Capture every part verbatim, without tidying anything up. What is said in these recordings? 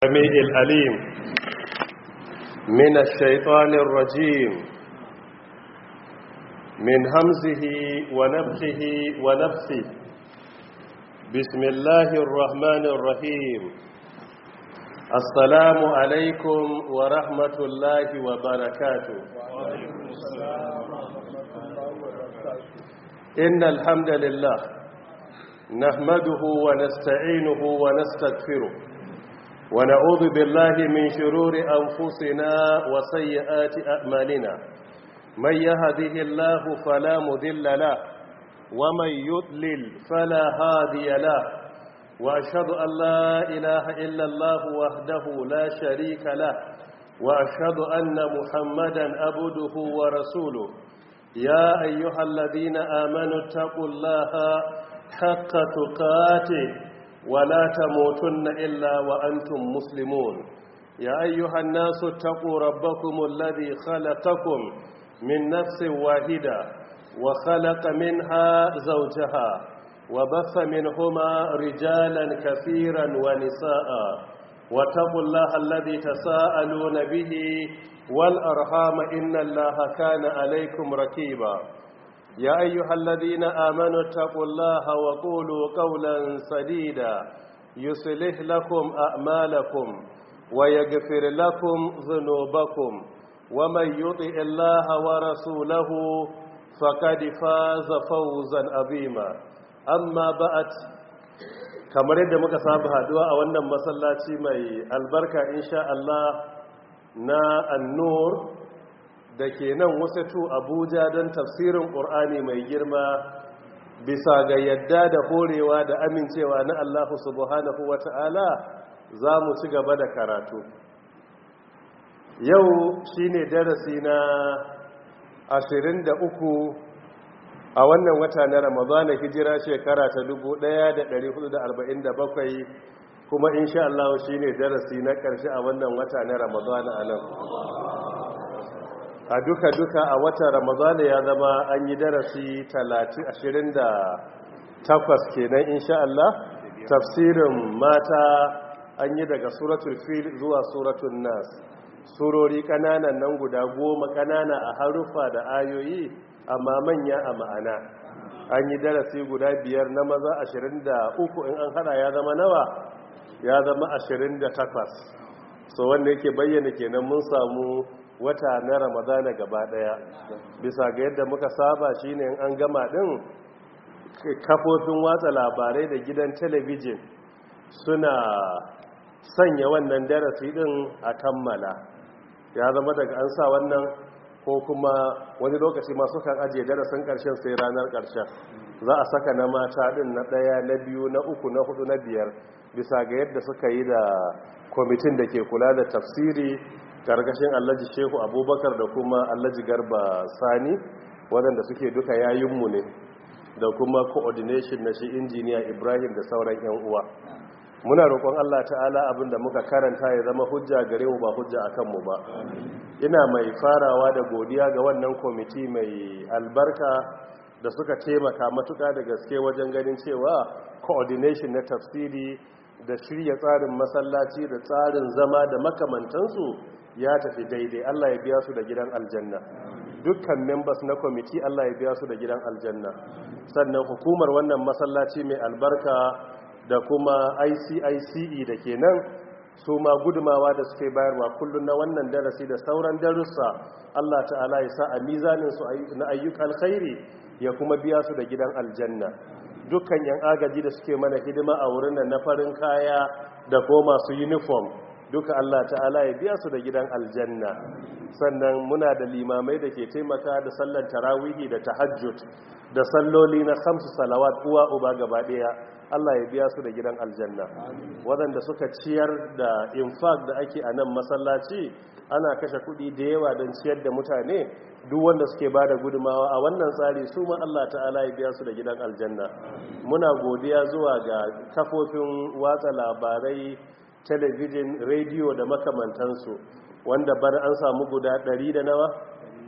السميع العليم من الشيطان الرجيم من همزه ونفخه ونفثه. بسم الله الرحمن الرحيم. السلام عليكم ورحمة الله وبركاته. وعليكم السلام ورحمة الله وبركاته. إن الحمد لله نحمده ونستعينه ونستغفره ونعوذ بالله من شرور أنفسنا وسيئات أعمالنا. من يهده الله فلا مضل له ومن يضلل فلا هادي له، وأشهد أن لا إله إلا الله وحده لا شريك له، وأشهد أن محمدا عبده ورسوله. يا أيها الذين آمنوا اتقوا الله حق تقاته ولا تموتن إلا وأنتم مسلمون. يا أيها الناس اتقوا ربكم الذي خلقكم من نفس واحدة وخلق منها زوجها وبث منهما رجالا كثيرا ونساء، واتقوا الله الذي تساءلون به والأرحام إن الله كان عليكم رقيبا. يا أيها الذين آمنوا اتقوا الله وقولوا قولا سديدا يصلح لكم أعمالكم ويغفر لكم ذنوبكم، ومن يطع الله ورسوله فقد فاز فوزا عظيما. أما بعد، kamar yadda muka saba haduwa a wannan masallaci mai albarka insha Allah na An-Nur da ke nan wasatu Abuja don tafsirin ƙur'ani mai girma bisa ga yadda da horewa da amincewa na Allah subhanahu wa ta'ala. za mu ci gaba da karatu. Yau shine darasi na ashirin da uku a wannan wata na Ramadana, hijira shekara ta dubu ɗaya da ɗari hudu da arba'in da bakwai, kuma insha Allah shine darasi na ƙarshe a wannan wata na Ramadana a nan. A duka-duka a watan Ramadana ya zama an yi darasi ashirin da takwas kenan insha Allah. Tafsirin mata an yi daga suratul fil zuwa suratul nas, surori kananan nan guda goma, kanana a harufa da ayoyi amma manya a ma'ana. An yi darasi guda biyar na maza ashirin da uku, in an hada ya zama nawa? Ya zama ashirin da takwas. So wanda yake bayyana kenan mun samu wata na Ramadana gaba daya. Bisa ga yadda muka saba shine in an gama din, kafofin watsa labarai da gidan talabijin suna sanya wannan darasi din a kammala. Ya zama daga an sa wannan, ko kuma wani lokaci masu kan ajiye darasin karshen sai ranar karshen za a saka na mata din na daya, na biyu, na uku, na hudu, na biyar, bisa ga yadda suka yi da kwamitin da ke kula da tafsiri karkashin Alhaji Shehu Abubakar da kuma Alhaji Garba Sani, waɗanda suke duka yayinmu ne, da kuma coordination na shi injiniya Ibrahim da sauran yan uwa. Muna roƙon Allah ta'ala abinda muka karanta ya zama hujja gare mu ba hujja akan mu ba. Ina mai farawa da godiya ga wannan kwamiti mai albarka da suka taimaka matuƙa da gaske wajen ganin cewa coordination na tafsiri da shirya tsarin masallaci da tsarin zama da makamantansu ya tafi daidai. Allah ya biya su da gidan aljanna. Dukkan members na kwamiti Allah ya biya su da gidan aljanna. Sannan hukumar wannan masallaci mai albarka da kuma I C I C E da ke nan, su ma gudumawa da suke bayarwa kullum na wannan darasi da sauran darussa, Allah ta'ala ya sa a mizaninsu na ayyukan alkhairi ya kuma biya su da gidan aljanna. Dukkan yan agaji da suke mana hidima a wurin nan na farin kaya da ko masu uniform, duka Allah ta'ala ya biya su da gidan aljanna. Sannan muna da limamai da ke taimaka da sallar tarawihi da tahajjud da salloli na khamsu salawat uwa uba gaba daya, Allah ya biya su da gidan aljanna. Waɗanda suka ciyar da infaq da ake a nan masallaci, ana kashe kuɗi da yawa don ciyar da mutane, duk wanda suke ba da gudumawa a wannan tsari su ma Allah ta'ala ya biya su da gidan aljanna. Muna godiya zuwa ga kafofin watsa labarai, talabijin, rediyo da makamantansu, wanda bana an samu guda ɗari da nawa?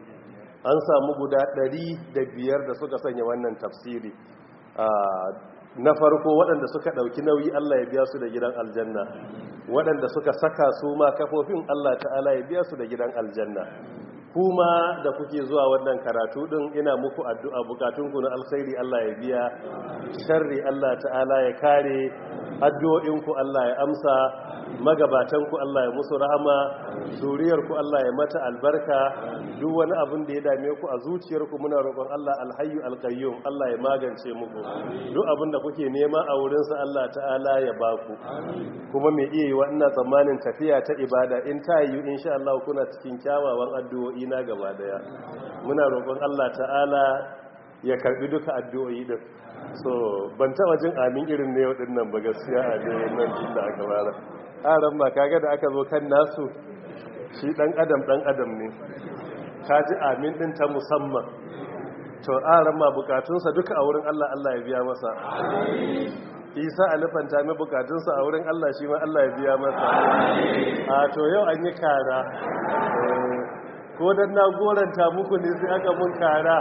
An samu guda ɗari da biyar da suka sanya wannan tafsiri. na farko waɗanda suka ɗauki nauyi Allah ya biya su da gidan aljanna, waɗanda suka saka su ma kafofin Allah ta'ala ya biya su da gidan aljanna. Kuma da kuke zuwa wannan karatu din ina muku addu'a bukatunku na alkhairi Allah ya biya, sharri Allah ta'ala ya kare, addu'o'inku Allah ya amsa, magabatanku Allah ya musu rahama, zuriyarku Allah ya mata albarka, duk wani abin da ya dame ku a zuciyarku muna roƙon Allah alhayyu alqayyum Allah ya magance muku, duk abin da kuke nema a wurinsa Allah ta'ala ya baku. Kuma mai iya yi wa ina tsammanin tafiya ta ibada in ta yi insha Allah kuna cikin kyawawan addu'o'i na gaba daya. Muna roƙon Allah ta'ala ya karbi duka addu'o'i din. So ban taba jin amin irin ne yau dinnan ba gaskiya a dai nan inda aka fara. Aran ma kaga da aka zo kan nasu shi dan adam dan adam ne. Kaji amin din ta musamman. To aran ma bukatunsa duka a wurin Allah Allah ya biya masa. Isa alifanta mai bukatunsa a wurin Allah shi ma Allah ya biya masa. A to yau an yi kara. Ko dan na goranta muku ne sai aka mun kara.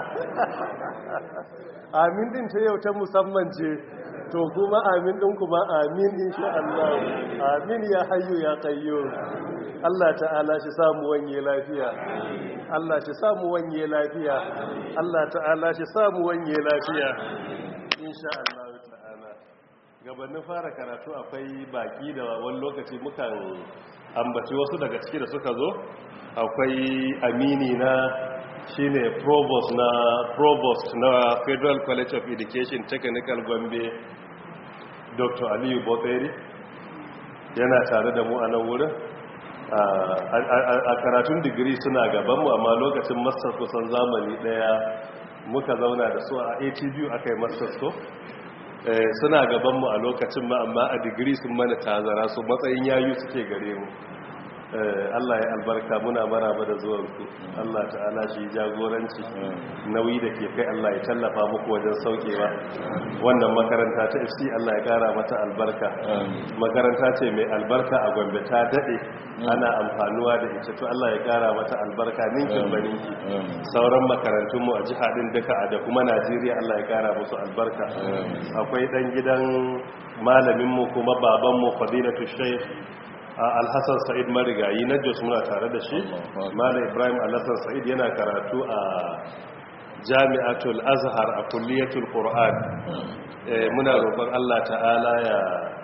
Amin din ta yau ta musamman ce, to kuma amin din kuma amin insha Allah. Amin ya hayyu ya qayyum. Allah ta'ala shi samu wanye lafiya. Allah shi samu wanye lafiya. Allah ta'ala shi samu wanye lafiya. Insha Allah ta'ala. Gabanin fara karatu akwai baki da wani lokaci mukan ambaci wasu daga ciki da suka zo. Akwai amini na shine provost na provost na Federal College of Education Technical Gombe, Doctor Aliyu Botseri yana tare da mu a nan wurin. A karatun digiri suna gabanmu amma lokacin master kusan zamani daya muka zauna da su a A T B aka yi master ko suna gabanmu a lokacin ma amma a digiri sun mana tazara su matsayin yayu suke gare mu. Allah ya albarka muna maraba da zuwanku. Allah ta'ala shi jagoranci nauyi da ke kai Allah ya tallafa muku wajen saukewa. Wannan makaranta ta F C Allah ya kara mata albarka. Makaranta ce mai albarka a Gombe ta dade ana amfanuwa da ita to Allah ya kara mata albarka ninkin baninki. Sauran makarantun mu a jiha din duka da kuma Najeriya Allah ya kara musu albarka. Akwai dan gidan malamin mu kuma baban mu Fadilatu Sheikh Alhassan Sa'id Marigayi na Jos muna tare da shi. Malam Ibrahim Alhassan Sa'id yana karatu a Jami'atul Azhar a Kulliyatul Qur'an. Muna roƙon Allah ta'ala ya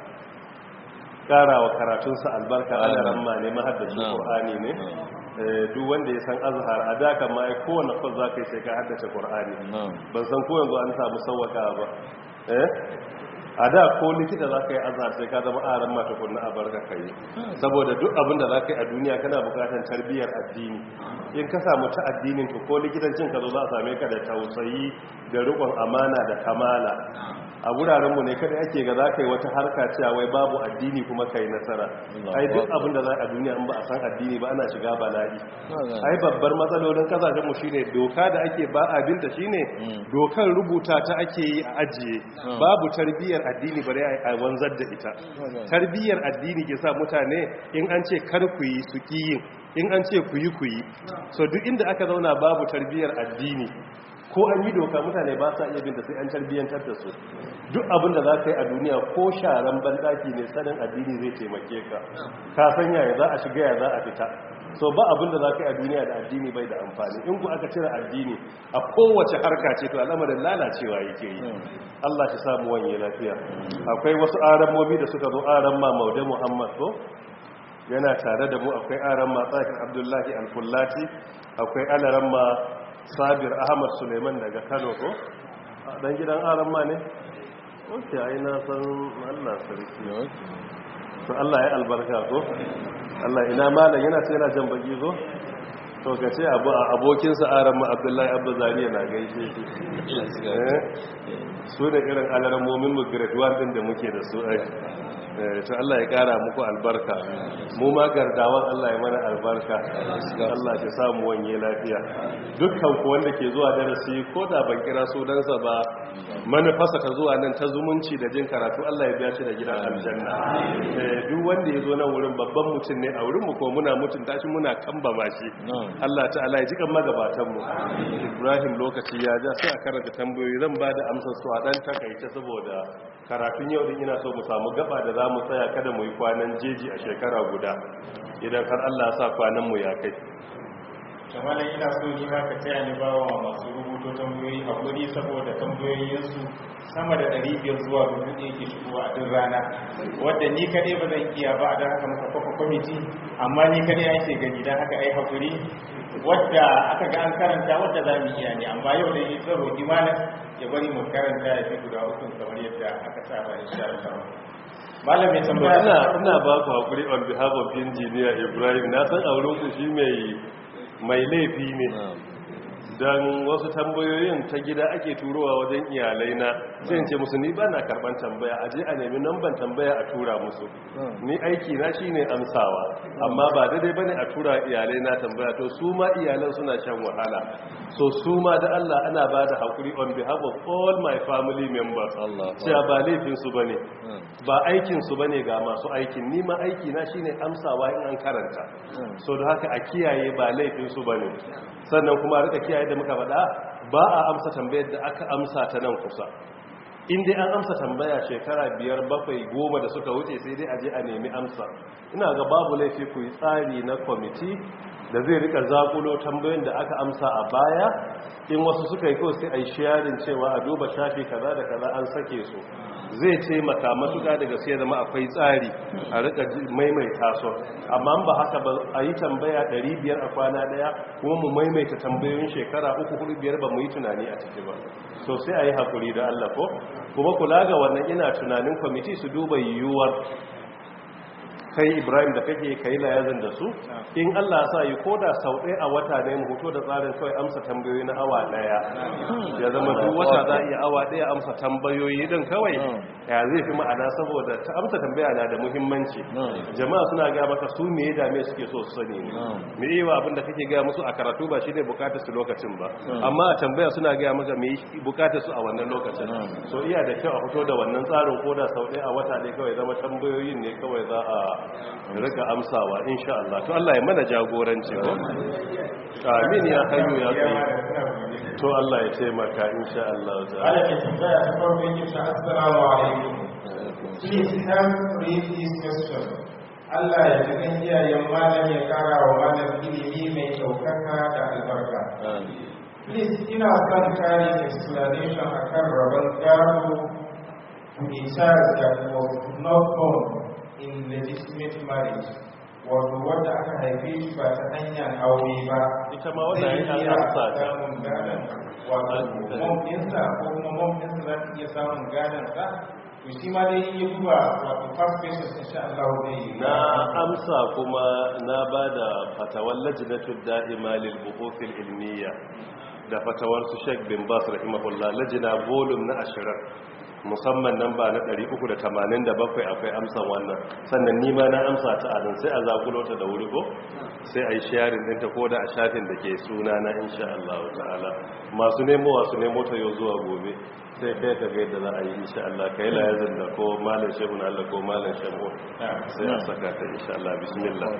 karawa karatunsa albarka. Allah ramma ne mahaddacin Qur'ani ne. Duk wanda ya san Azhar a da kan ma ai kowanne kwas zaka yi sai ka haddace Qur'ani. Ban san ko yanzu an samu sawwaka ba. Eh a da ko likita za ka yi azhar sai ka zama aran mata kunna a barka ka yi saboda duk abinda za ka yi a duniya kana bukatar tarbiyyar addini. In ka samu ta addinin to ko likitancin ka zo za a same ka da tausayi da riƙon amana da kamala. A wurarenmu ne kada ake ga za ka yi wata harka cewa wai babu addini kuma ka yi nasara. Ai duk abinda za a duniya in ba a san addini ba ana shiga bala'i. Ai babbar matsalolin kasashenmu shine doka da ake ba abinta shine dokar rubuta ta ake yi a ajiye babu tarbiyyar addini bare a wanzar da ita. Tarbiyyar addini ke sa mutane in an ce kar ku yi su kiyin, in an ce ku yi ku yi. So duk inda aka zauna babu tarbiyyar addini ko an yi doka mutane ba sa iya binta sai an tarbiyyantar da su. Duk abin da za ka yi a duniya ko sharan bandaki ne sanin addini zai taimake ka. Ka san yaya za a shiga ya za a fita. So ba abin da za ka yi a duniya da addini bai da amfani. In ku aka cire addini a kowace harka ce to al'amarin lalacewa yake yi. Allah shi samu wanye lafiya. Akwai wasu aramomi da suka zo aran ma Maude Muhammad ko yana tare da mu. Akwai aran ma Tsakir Abdullahi Alfullati. Akwai alaran ma Sabir Ahmad Suleiman daga Kano ko dan gidan aran ma ne. Ok ai na san Allah sarki. To Allah ya albarka ko. Allah ina malam yana sai yana jan baki zo to ka ce abu abokin sa aran mu Abdullahi Abba Zariya na gaishe shi. Su da irin alarmomin mu grade one din da muke da su ai. To Allah ya kara muku albarka. Mu ma gardawan Allah ya mana albarka. Allah ya samu wanye lafiya. Dukkan ku wanda ke zuwa darasi ko da ban kira sunansa ba manufarsa ta zuwa nan ta zumunci da jin karatu Allah ya biya shi da gidan aljanna duk wanda ya zo nan wurin babban mutum ne a wurin mu ko muna mutunta shi muna kambama shi Allah ta'ala ya ji kan magabatan mu Ibrahim lokaci ya ja sai a karanta tambayoyi zan ba da amsar su a dan takaice saboda karatun yau din ina so mu samu gaba da zamu tsaya kada mu yi kwanan jeji a shekara guda idan har Allah ya sa kwanan mu ya kai kamar ina so ni ma ka taya ni bawa masu rubuto tambayoyi a guri saboda tambayoyinsu sama da ɗari biyar zuwa dubu ɗaya ke shigowa a duk rana wadda ni kaɗai ba zan iya ba don haka muka kafa kwamiti amma ni kaɗai ake gani don haka ai hakuri wadda aka ga an karanta wadda za mu iya ne amma yau da yi tsaro imanin ya bari mu karanta ya fi guda uku kamar yadda aka saba insha Allah malam mai tambaya ina ina ba ku hakuri on behalf of engineer Ibrahim na san auren ku shi mai mai laifi ne don wasu tambayoyin ta gida ake turowa wajen iyalai na sai ce musu ni ba na karban tambaya a je a nemi namban tambaya a tura musu ni aiki na shine amsawa amma ba daidai bane a tura iyalai na tambaya to su ma iyalan suna shan wahala so su ma da Allah ana ba da hakuri on behalf of all my family members cewa ba laifin su bane ba aikin su bane ga masu aikin ni ma aiki na shine amsawa in an karanta so da haka a kiyaye ba laifin su bane sannan kuma rika kiyaye da muka faɗa ba a amsa tambayar da aka amsa ta nan kusa in dai an amsa tambaya shekara biyar bakwai goma da suka wuce sai dai a je a nemi amsa ina ga babu laifi ku yi tsari na kwamiti da zai rika zakulo tambayoyin da aka amsa a baya in wasu suka yi kawai sai a yi sharing cewa a duba shafi kaza da kaza an sake su zai taimaka matuƙa daga sai zama akwai tsari a rika maimaita su amma ba haka ba a yi tambaya ɗari biyar a kwana ɗaya kuma mu maimaita tambayoyin shekara uku hudu biyar ba mu yi tunani a ciki ba so sai a yi haƙuri da Allah ko kuma kula ga wannan ina tunanin kwamiti su duba yiwuwar kai Ibrahim da kake kai layazin da su in Allah sa yi koda sau ɗaya a wata ne mu hoto da tsarin kawai amsa tambayoyi na awa ɗaya ya zama duk wata za a iya awa ɗaya amsa tambayoyi din kawai ya zai fi ma'ana saboda ta amsa tambaya na da muhimmanci jama'a suna ga maka su me ya dame suke so su sani ne me yi wa abin da kake gaya musu a karatu ba shine bukatar su lokacin ba amma a tambaya suna gaya maka me bukatar su a wannan lokacin so iya da kyau a fito da wannan tsarin koda sau ɗaya a wata ne kawai zama tambayoyin ne kawai za a rika amsawa insha Allah to Allah ya mana jagoranci ko amin ya hayyu ya qayyum to Allah ya taimaka insha Allah ta'ala Allah ya tambaya ta farko yake ta assalamu alaikum please help read this question Allah ya jikan iyayen malam ya kara wa malam ilimi mai daukaka da albarka please ina son kari explanation akan rabon gado to a child that was not born in legitimate marriage wato wadda aka haife shi ba ta hanyar aure ba ita ma wadda ya yi amsa ta samun gadon wato momfinsa ko kuma momfinsa za ta iya samun gadonsa to shi ma dai yi duba wato first patient insha Allah zai na amsa kuma na ba da fatawar lajinatul da'ima lil buhuthil ilmiya da fatawar su Sheikh bin Bas rahimahullah lajina volume na ashirin musamman nan ba na ɗari uku da tamanin da bakwai akwai amsan wannan sannan nima na amsa ta adin sai a zakulo ta da wuri ko sai a yi sharing ɗinta ko da a shafin da ke suna na insha Allah ta'ala masu nemo wasu nemo ta yau zuwa gobe sai kai ka ga yadda za a yi insha Allah kai la yazin da ko malam shehu na Allah ko malam shehu sai a saka ta insha Allah bismillah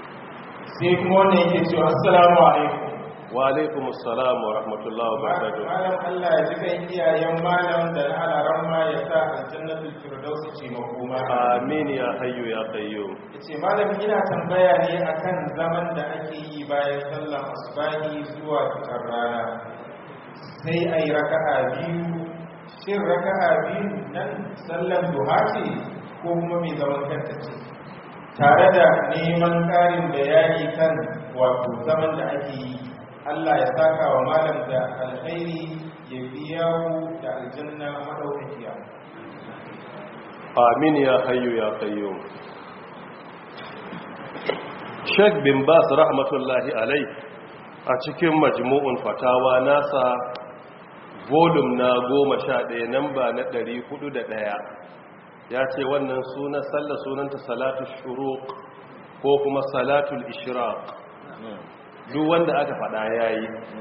sai kuma wannan yake cewa assalamu alaikum wa alaikum assalam wa rahmatullahi wa barakatuh malam Allah ya ji kan iyayen malam da na alaran ma ya sa aljannatul firdaus ce makoma amin ya hayyu ya qayyum yace malam ina tambaya ne akan zaman da ake yi bayan sallar asbahi zuwa fitar rana sai ayi raka'a biyu shin raka'a biyu nan sallar duha ce ko kuma mai zaman kanta ce tare da neman karin bayani kan wato zaman da ake yi Allah ya saka wa malam da alkhairi ya biya ku da aljanna madaukakiya amin ya hayyu ya qayyum Sheikh bin Bas rahmatullahi alai a cikin majmu'un fatawa nasa volume na goma sha ɗaya namba na ɗari hudu da ɗaya ya ce wannan sunan sallar sunanta salatu shuruq ko kuma salatul ishraq duk wanda aka faɗa yayi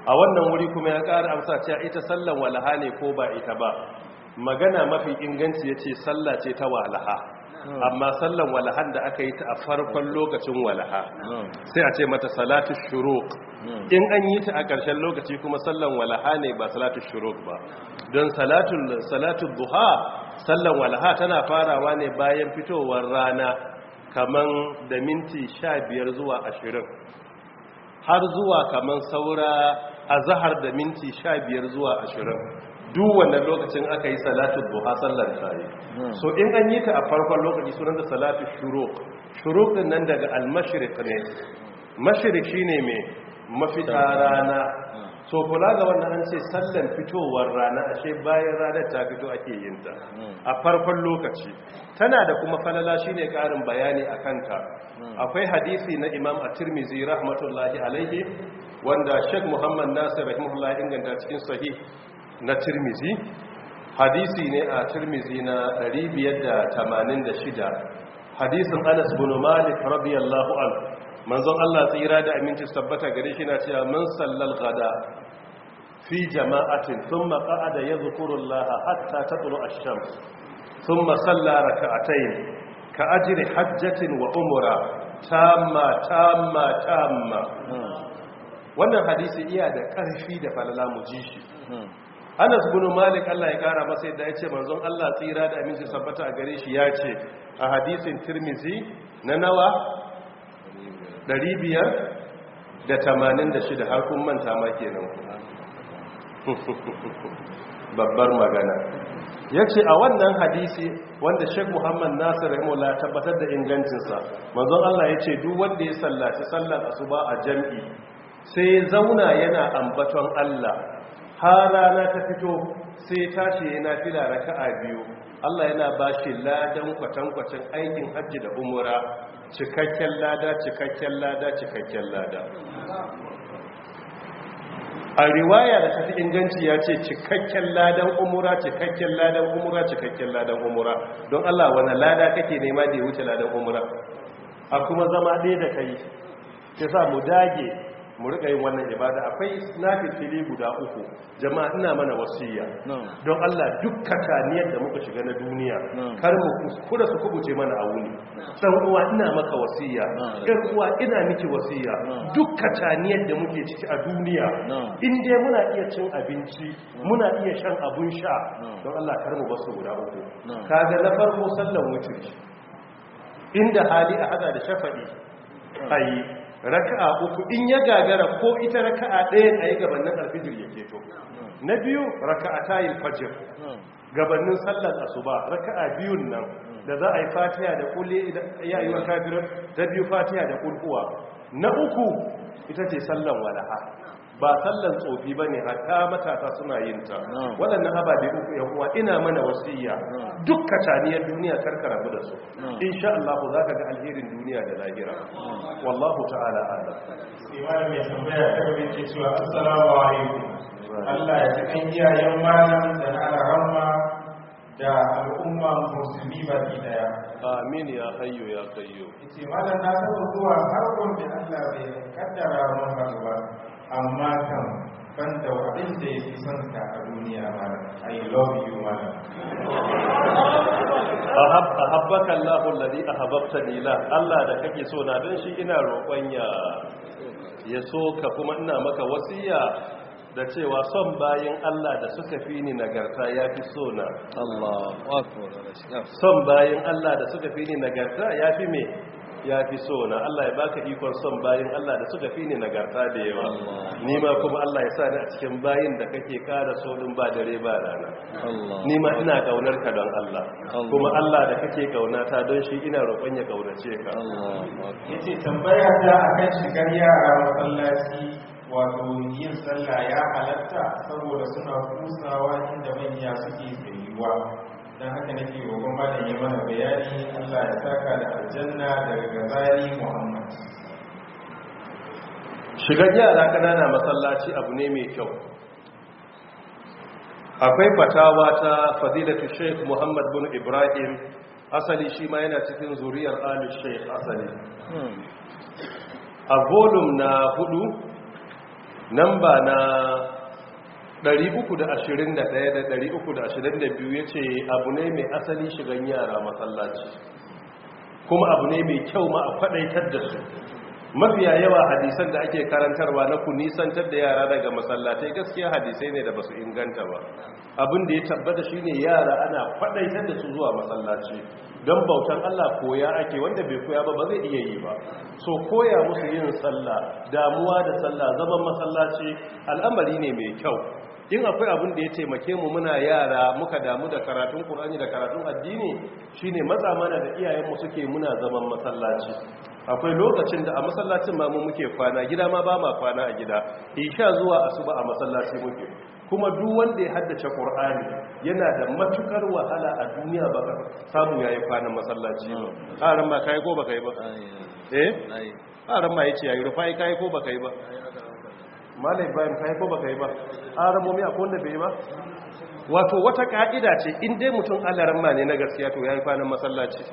a wannan wuri kuma ya ƙara amsa cewa ita sallan walaha ne ko ba ita ba. Magana mafi inganci ya ce sallah ce ta walaha, amma sallan walahan da aka yi ta a farkon lokacin walaha sai a ce mata salatu shuruq. In an yi ta a ƙarshen lokaci kuma sallan walaha ne ba salatu shuruq ba, don salatu duha sallan walaha tana farawa ne bayan fitowar rana kaman da minti sha biyar zuwa ashirin har zuwa kaman saura azhar da minti sha biyar zuwa ashirin. duk wannan lokacin aka yi salatu duha sallar tayi. So in an yi ta a farkon lokaci sunan da salatu shuruq. Shuruq din nan daga al-mashriq ne. Mashriq shine me mafita rana. So kula ga wannan an ce sallan fitowar rana, ashe bayan ranar ta fito ake yin ta a farkon lokaci. Tana da kuma falala shine karin bayani akan ta. Akwai hadisi na Imam At-Tirmidhi rahmatullahi alaihi wanda Sheikh Muhammad Nasir rahimahullah inganta cikin sahih na Tirmizi. Hadisi ne a Tirmizi na ɗari biyar da tamanin da shida. Hadisin Anas bin Malik radiyallahu anhu, manzon Allah tsira da aminci tabbata gare shi na cewa man sallal ghada fi jama'atin thumma qa'ada yadhkuru Allah hatta tatlu ash-shams thumma salla rak'atayn ka ajri hajjatin wa umra tamma tamma tamma. Wannan hadisi iya da ƙarfi da falala mu ji shi. Anas bin Malik Allah ya kara masa yadda ya ce manzon Allah tsira da aminci sabbata a gare shi ya ce a hadisin Tirmizi na nawa ɗari biyar da tamanin da shida, har kun manta ma kenan babbar magana. Ya ce a wannan hadisi wanda Sheikh Muhammad Nasir rahimahullah tabbatar da ingancinsa, manzon Allah ya ce duk wanda ya sallaci sallar asuba a jam'i sai ya zauna yana ambaton Allah har rana ta fito sai tashi yana fila raka'a biyu, Allah yana ba shi ladan kwatankwacin aikin hajji da umura, cikakken lada cikakken lada cikakken lada. A riwaya da tafi inganci ya ce cikakken ladan umura cikakken ladan umura cikakken ladan umura. Don Allah wani lada kake nema da ya wuce ladan umura? A kuma zama ɗaya da kai ke sa mu dage mu rika yin wannan ibada. Akwai nafili guda uku, jama'a ina mana wasiya don Allah duk kataniyar da muka shiga na duniya kar mu kuskura su kubuce mana a wuni. Dan uwa ina maka wasiya, ɗan uwa ina miki wasiya, duk kataniyar da muke ciki a duniya in dai muna iya cin abinci muna iya shan abun sha, don Allah kar mu basu guda uku. Kaga na farko sallan wutri, inda hali a hada da shafa'i ayi raka'a uku, in ya gagara ko ita raka'a ɗaya a yi gabanin alfijir ya keto. Na biyu raka'a tayin fajir gabanin sallar asuba, raka'a biyun nan da za a yi fatiha da kulle ya yi wa kafirar, ta biyu fatiha da kulkuwa. Na uku ita ce sallan walaha, ba sallan tsofi ba ne, hatta matasa suna yin ta. Waɗannan ababe uku yan uwa ina mana wasiya, duk kacaniyar duniya karkara mu da su, insha Allah za ka ga alherin duniya da lahira. Wallahu ta'ala a'lam. Imam mai tambaya ta gaba ke cewa assalamu alaikum, Allah ya ji kan iyayen malam da na alhamma da al'umma musulmi baki daya. Amin ya hayyu ya qayyum. Yace malam na saba zuwa har gobe Allah bai kaddara mun haka ba, amma kan ban da abin da ya fi son ka a duniya malam. I love you malam. Ahabbaka Allahu alladhi ahabbtani la. Allah da kake so na don shi ina roƙon ya ya so ka, kuma ina maka wasiya da cewa son bayin Allah da suka fi ni nagarta yafi so na. Allahu akbar. Son bayin Allah da suka fi ni nagarta yafi me? Ya fi so na. Allah ya baka ikon son bayin Allah da suka fi ni nagarta da yawa. Ni ma kuma Allah ya sa ni a cikin bayin da kake kara so din ba dare ba rana. Ni ma ina kaunar ka don Allah, kuma Allah da kake kaunata don shi ina roƙon ya kaunace ka. Yace tambaya ta akan shigar yara masallaci, wato yin sallah ya halatta saboda suna kusawa inda manya suke tsayuwa. Dan haka nake roƙon malam ya mana bayani. Allah ya saka da aljanna daga Gazali Muhammad. Shigar yara kanana masallaci abu ne mai kyau. Akwai fatawa ta fadilatu Sheikh Muhammad bin Ibrahim, asali shi ma yana cikin zuriyar Ali Sheikh asali. A volume na hudu namba na ɗari uku da ashirin da ɗaya da ɗari uku da ashirin da biyu ya ce abu ne mai asali shigan yara masallaci kuma abu ne mai kyau ma a kwaɗaitar da su. Mafiya yawa hadisan da ake karantarwa na ku nisantar da yara daga masallatai gaskiya hadisai ne da basu inganta ba. Abin da ya tabbata shine yara ana kwaɗaitar da su zuwa masallaci don bautan Allah koya ake, wanda bai koya ba ba zai iya yi ba. So koya musu yin sallah, damuwa da sallah, zaman masallaci al'amari ne mai kyau. In akwai abin da ya taimake mu muna yara muka damu da karatun Qur'ani da karatun addini shine matsa mana da iyayenmu suke muna zaman masallaci. Akwai lokacin da a masallacin ma mu muke kwana, gida ma ba ma kwana a gida, isha zuwa asuba a masallaci muke. Kuma duk wanda ya haddace Qur'ani yana da matukar wahala a duniya ba ka samu yayi kwanan masallaci ba. Haran ma kai ko baka yi ba? Eh? Haran ma yace yayi rufai kai ko baka yi ba? Malai Ibrahim kai ko baka yi ba? Haran mu mi akwai wanda bai yi ba? Wato wata ka'ida ce in dai mutum alaran ma ne na gaskiya to yayi kwanan masallaci.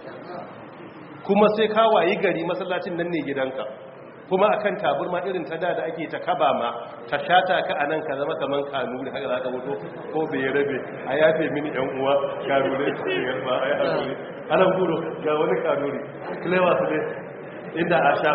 Kuma sai ka wayi gari masallacin nan ne gidanka. Kuma akan taburma irin ta da da ake ta kaba ma ta shata ka anan ka zama kaman kanuri haka zaka mutu ko bai rabe a yafe mini yan uwa kanuri ce garba ai kanuri anan guro ga wani kanuri klewa su ne inda asha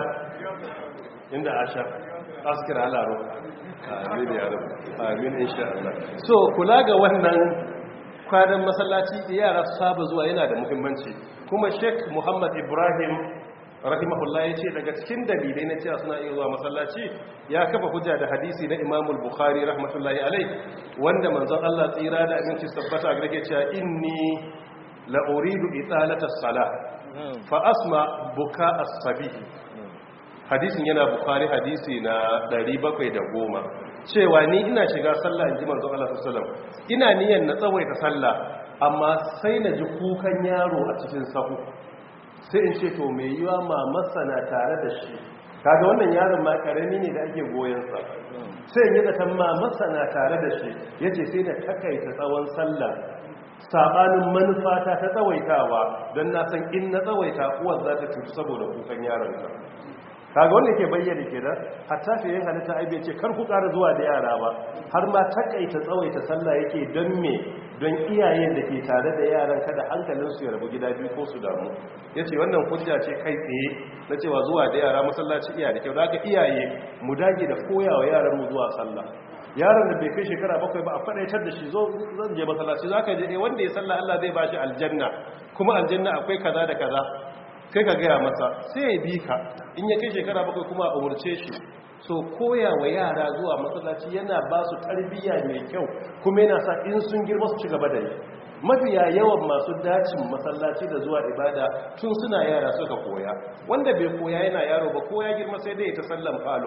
inda asha askira alaro amin ya rabu amin insha Allah. So kula ga wannan kwanan masallaci da yara su saba zuwa yana da muhimmanci. Kuma Sheikh Muhammad Ibrahim rahimahullah ya ce daga cikin dalilai na cewa suna iya zuwa masallaci ya kafa hujja da hadisi na Imam al-Bukhari rahmatullahi alai wanda manzon Allah tsira da aminci tabbata a gare cewa inni la uridu italata as-salah fa asma buka as-sabi. Hadisin yana Bukhari hadisi na ɗari bakwai da goma cewa ni ina shiga sallah inji manzon Allah sallallahu alaihi wasallam ina niyyar na tsawaita sallah amma sai na ji kukan yaro a cikin sahu sai in ce to mai yiwa mamarsa na tare da shi, kaga wannan yaron ma karami ne da ake goyensa, sai in yi zaton mamarsa na tare da shi ya ce sai da takaita tsawon sallah saɓanin manufata ta tsawaitawa don na san in na tsawaita uwar za ta cutu saboda kukan yaronta. Kaga wanda ke bayyana ke da hatta fiye halitta aibe ce kar ku ƙara zuwa da yara ba, har ma takaita tsawaita sallah yake don me don iyayen da ke tare da yaran kada hankalinsu ya rabu gida biyu ko su damu. Ya ce wannan hujja ce kai tsaye na cewa zuwa da yara masallaci iya da kyau, da aka iyaye mu dage da koyawa yaran mu zuwa sallah. Yaron da bai kai shekara bakwai ba a faɗaitar da shi zo zan je masallaci za ka je eh wanda ya sallah Allah zai bashi aljanna kuma aljanna akwai kaza da kaza kai ka gaya masa sai ya bi ka in ya kai shekara bakwai kuma a umurce shi. So koya wa yara zuwa masallaci yana ba su tarbiyya mai kyau kuma yana sa in sun girma su ci gaba da yi. Mafiya yawan masu dacin masallaci da zuwa ibada tun suna yara suka koya, wanda bai koya yana yaro ba koya girma sai dai ta sallan falo.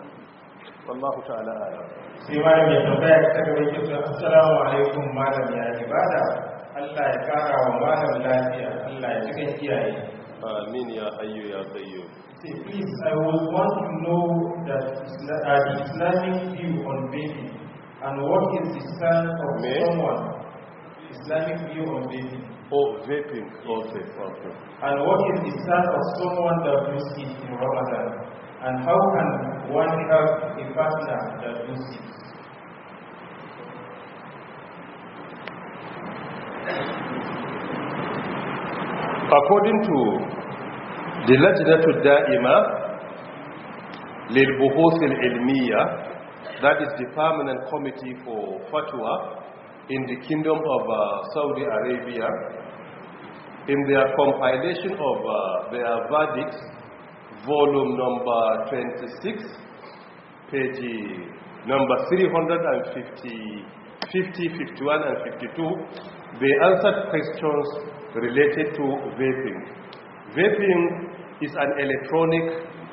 Wallahu ta'ala a'lam. Sai malam ya tambaya ta gaba yake cewa assalamu alaikum malam ya ibada. Allah ya kara wa malam lafiya, Allah ya cikin iyaye. Amin ya hayyu ya qayyum. Say, please, I would want to know that uh, the Islamic view on baby and what is the stand of Me? someone, Islamic view on baby. Oh, vaping. Okay, okay. And what is the stand of someone that does it in Ramadan? And how can one help a partner that does it? According to the Lajnatu Da'ima lil Buhuth al-Ilmiya, that is the permanent committee for fatwa in the kingdom of uh, Saudi Arabia, in their compilation of uh, their verdicts, volume number twenty-six, page number three hundred fifty, fifty, fifty-one and fifty-two, they answered questions related to vaping. Vaping is an electronic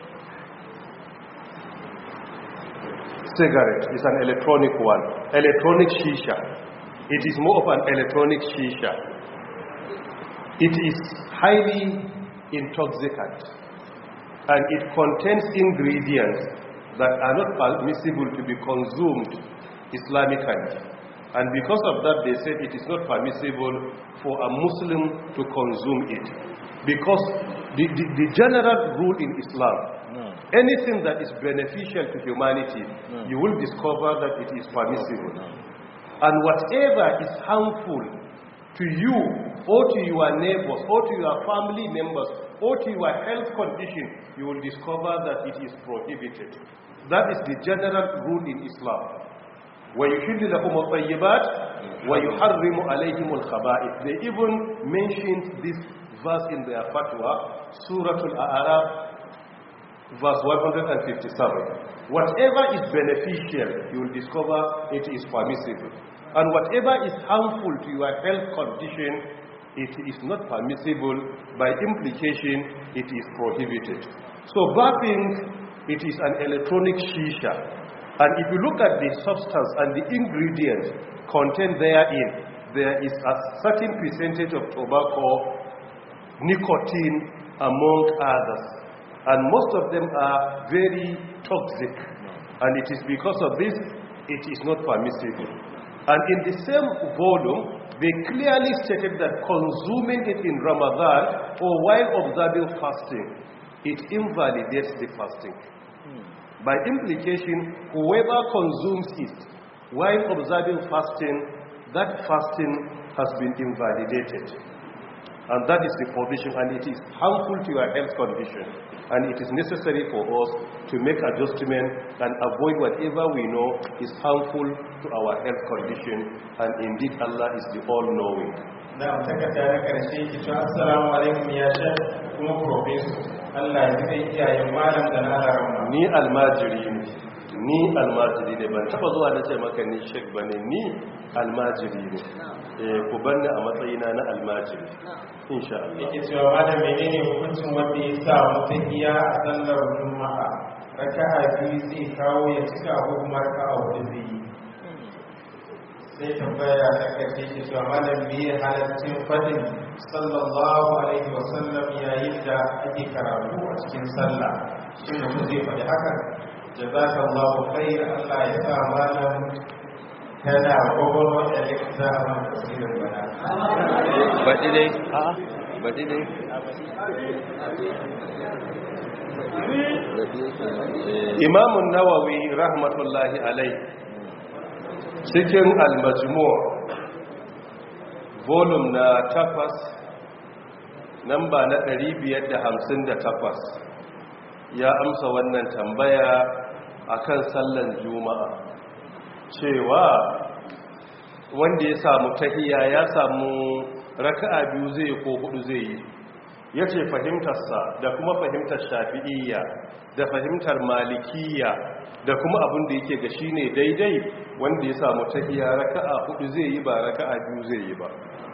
cigarette, it's an electronic one, electronic shisha. It is more of an electronic shisha. It is highly intoxicant and it contains ingredients that are not permissible to be consumed Islamically. And because of that, they said it is not permissible for a Muslim to consume it. Because the, the, the general rule in Islam, no. anything that is beneficial to humanity, mm. you will discover that it is permissible. Mm. And whatever is harmful to you or to your neighbors or to your family members or to your health condition, you will discover that it is prohibited. That is the general rule in Islam. وَيُحِلُّ لَهُمُ الطَّيِّبَاتِ وَيُحَرِّمُ عَلَيْهِمُ الْخَبَائِثِ. They even mentioned this verse in their fatwa, Surah Al-A'raf, verse one hundred fifty-seven. Whatever is beneficial, you will discover it is permissible. And whatever is harmful to your health condition, it is not permissible. By implication, it is prohibited. So vaping, it is an electronic shisha. And if you look at the substance and the ingredients contained therein, there is a certain percentage of tobacco, nicotine, among others. And most of them are very toxic. And it is because of this, it is not permissible. And in the same volume, they clearly stated that consuming it in Ramadan or while observing fasting, it invalidates the fasting. By implication, whoever consumes it while observing fasting, that fasting has been invalidated. And that is the position, and it is harmful to your health condition. And it is necessary for us to make adjustment and avoid whatever we know is harmful to our health condition. And indeed, Allah is the all-knowing. Now, assalamu alaikum ya Sheikh, kuma professor. Allah ya kai iyayen malam da na haramma. Ni almajiri ne. Ni almajiri ne, ban taba zuwa na ce maka ni Sheikh bane, ni almajiri ne. Eh, ku banni a matsayina na almajiri. Insha Allah. Yake cewa malam menene hukuncin wanda ya sa mutahiya a sallar Juma'a? Raka'a biyu sai kawo ya cika ko kuma raka'a hudu zai yi. Sai tambaya ta karshe ke cewa malam biye halaccin fadin sallallahu alaihi wasallam yayin da ake karatu a cikin sallah. Shi mutum zai faɗi hakan? Jazakallahu khair, Allah ya sa malam kana gwagwarwar da ya za a man tasirin bana. Baɗi dai, a baɗi dai. Imamun Nawawi rahmatullahi alai cikin al-majmu' volume na takwas, namba na ɗari biyar da hamsin da takwas, ya amsa wannan tambaya akan sallan juma'a, cewa wanda ya samu tahiyya ya samu raka'a biyu zai ko hudu zai yi. Yace fahimtarsa da kuma fahimtar shafi'iyya da fahimtar malikiyya da kuma abin da yake ga shine daidai, wanda ya samu tahiyya raka'a hudu zai yi ba raka'a biyu zai yi ba.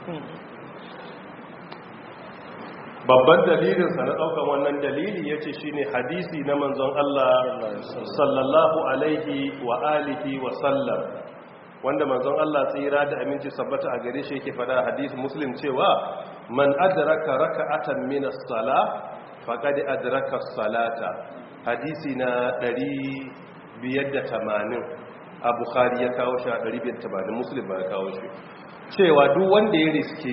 Babban dalilinsa na ɗaukan wannan dalili ya ce shi ne hadisi na manzon Allah sallallahu alaihi wa alihi wa sallam, wanda manzon Allah tsira da aminci sabbata a gare shi yake fada hadisi Muslim cewa man adraka raka'atan min as-salah faqad adraka as-salata, hadisi na ɗari biyar da tamanin, a Bukhari ya kawo shi a ɗari biyar da tamanin, Muslim ba ya kawo shi, cewa duk wanda ya riske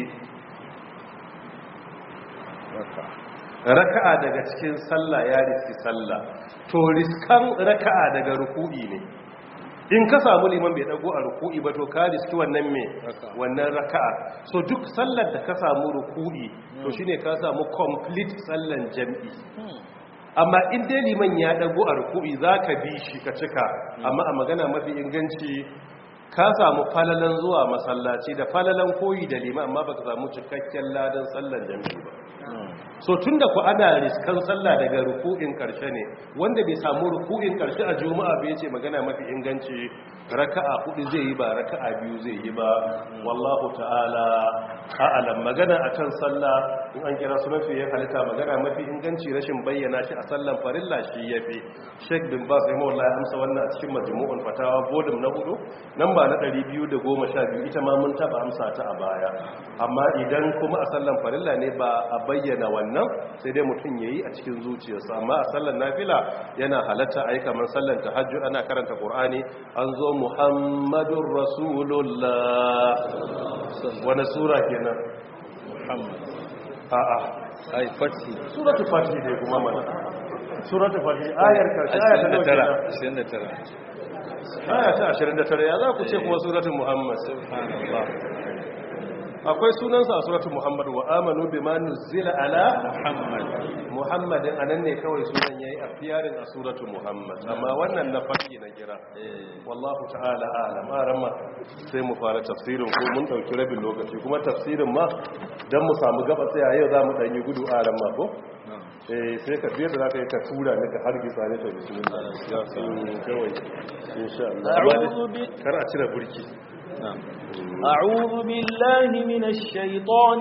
raka'a daga cikin sallah ya riski sallah, to riskan raka'a daga ruku'i ne. In ka samu liman bai dago a ruku'i ba, to ka riski wannan me wannan raka'a. So duk sallar da ka samu ruku'i, to shine ka samu complete sallan jami'i. Amma in dai liman ya dago a ruku'i zaka bi shi ka cika, amma a magana mafi inganci ka samu falalan zuwa masallaci da falalan koyi da liman, amma baka samu cikakken ladan sallan jami'i ba. So tun da ku ana riskan sallah daga ruku'in karshe ne, wanda bai samu ruku'in karshe a juma'a bai ce magana mafi inganci raka'a hudu zai yi ba raka'a biyu zai yi ba. Wallahu ta'ala a'lam. Magana akan sallah in an kira su mafi yin halitta, magana mafi inganci rashin bayyana shi a sallan farilla shi yafi. Sheikh bin Baz rahimahullah ya amsa wannan a cikin majmu'ul fatawa volume na hudu, namba na ɗari biyu da goma sha biyu, ita ma mun taba amsa ta a baya. Amma idan kuma a sallan farilla ne ba a bayyana wannan, sai dai mutum yayi a cikin zuciyarsa. Amma a sallan nafila yana halatta ai kamar sallan tahajjud ana karanta Qur'ani, an zo Muhammadur Rasulullah, wani sura kenan? Muhammad. A'a, Ai Fatih. suratul Fatih ne kuma mana. suratul fatih ayar karshe aya ta nawa kenan ashirin da tara aya ta ashirin da tara ya za ku ce kuma suratul muhammad subhanallah akwai sunansa a suratul muhammad wa amanu bima nuzila ala muhammad muhammadin anan ne kawai sunan yayi a fiyarin a suratul muhammad amma wannan na farki na kira wallahu ta'ala a'lam arama sai mu fara tafsirin ko mun dauki rabin lokaci kuma tafsirin ma dan mu samu gaba tsaya yau zamu dan yi gudu arama ko eh sai ka biyar da zaka yi ka tura ne ka hargitsa ne to bismillah kawai insha Allah kar a cire burki أعوذ بالله من الشيطان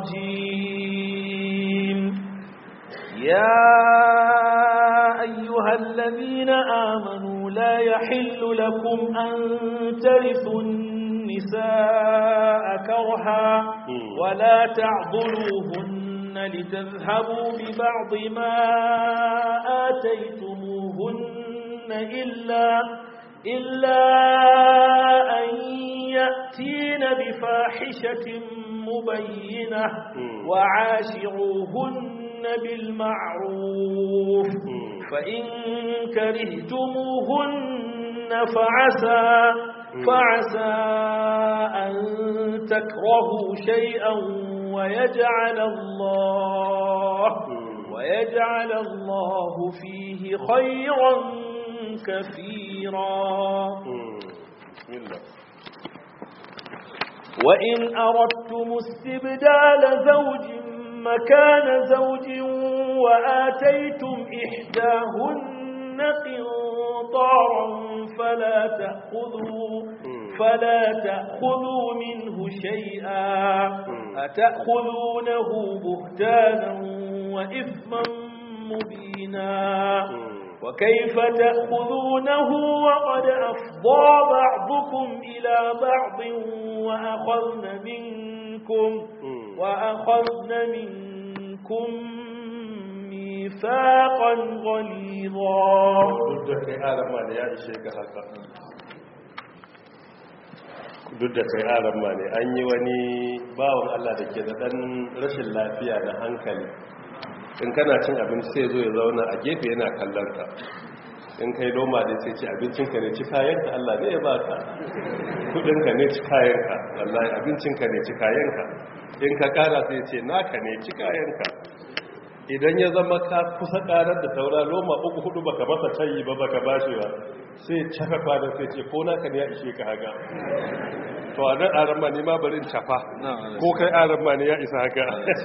الرجيم يا أيها الذين آمنوا لا يحل لكم أن ترثوا النساء كرها ولا تعضلوهن لتذهبوا ببعض ما آتيتموهن إلا إلا أن يأتين بفاحشة مبينة وعاشروهن بالمعروف فإن كرهتموهن فعسى فعسى أن تكرهوا شيئا ويجعل الله ويجعل الله فيه خيرا كثيرا بسم الله وإن أردتم استبدال زوج مكان زوج وآتيتم إحداهن قنطارا فلا تأخذوا فلا تأخذوا منه شيئا أتأخذونه بهتانا وإثما مبينا وكيف تأخذونه وقد أفضى بعضكم إلى بعض وأخذن منكم وأخذن منكم ميثاقا غليظا duk kai arama ne ya ishe ka haka duk da kai arama ne an yi wani bawon Allah da ke da dan rashin lafiya na hankali in kana cin abinci sai zo ya zauna a gefe yana kallon ka in kai noma da sai ci abincinka ne ci kayanka Allah ne ya baka kudinka ne ci kayanka wallahi abincinka ne ci kayanka in ka kara sai ce naka ne ci kayanka idan ya zama ka kusa karar da saura loma uku hudu baka masa tayi ba baka bashi ba sai caka kwana sai ce ko naka ne ya ishe ka haka to a nan aran ma ne ma barin cafa ko kai aran ma ne ya isa haka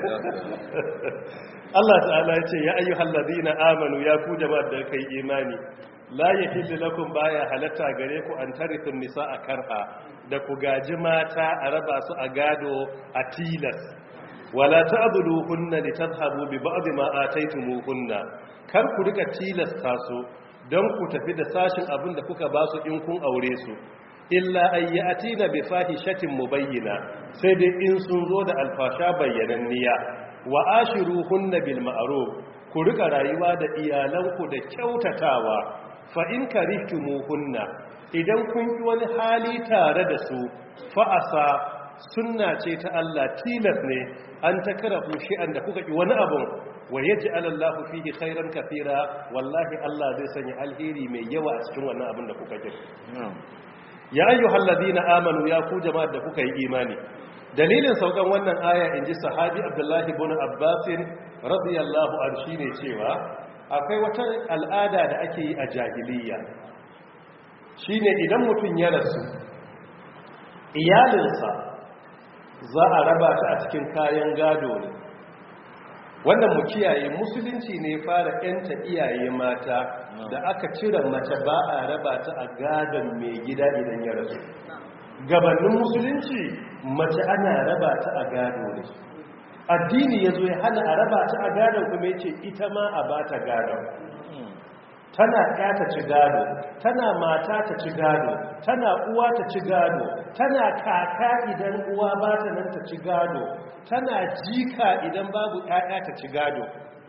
Allah ta'ala ya ce ya ayyuhal ladina amanu ya ku jama'ar da kai imani la yahillu lakum baya halatta gare ku an tarithun nisaa karha da ku gaji mata a raba su a gado a tilas wala ta'dhuluhunna litadhhabu bi ba'd ma ataytumuhunna kar ku rika tilasta su don ku tafi da sashin abin da kuka ba su in kun aure su illa ayyatina bi fahishatin mubayyina sai dai in sun zo da alfasha bayyananniya wa ashiruhunna bil ma'ruf ku rika rayuwa da iyalanku da kyautatawa fa in karihtumuhunna idan kun yi wani hali tare da su fa asa sunna ce ta Allah tilas ne an takrahu shi'an da kuka ki wani abun wa yaj'al Allahu fihi khairan kathira wallahi Allah zai sanya alheri mai yawa a cikin wannan abin da kuka ki ya ayyuhal ladina amanu ya ku jama'ar da kuka yi imani dalilin saukan wannan aya inji sahabi Abdullahi ibn Abbas radiyallahu anhu shine cewa akwai wata al'ada da ake yi a jahiliya shine idan mutum ya rasu iyalinsa za a raba ta a cikin kayan gado ne wannan mu kiyaye musulunci ne fara yanta iyaye mata da aka cire mace ba a raba ta a gadon mai gida idan ya rasu gabanin musulunci mace ana raba ta a gado ne addini ya zo ya hana a raba ta a gadon kuma ya ce ita ma a ba ta gadon tana ya ta ci gado tana mata ta ci gado tana uwa ta ci gado tana kaka idan uwa ba ta nan ta ci gado tana jika idan babu ƴaƴa ta ci gado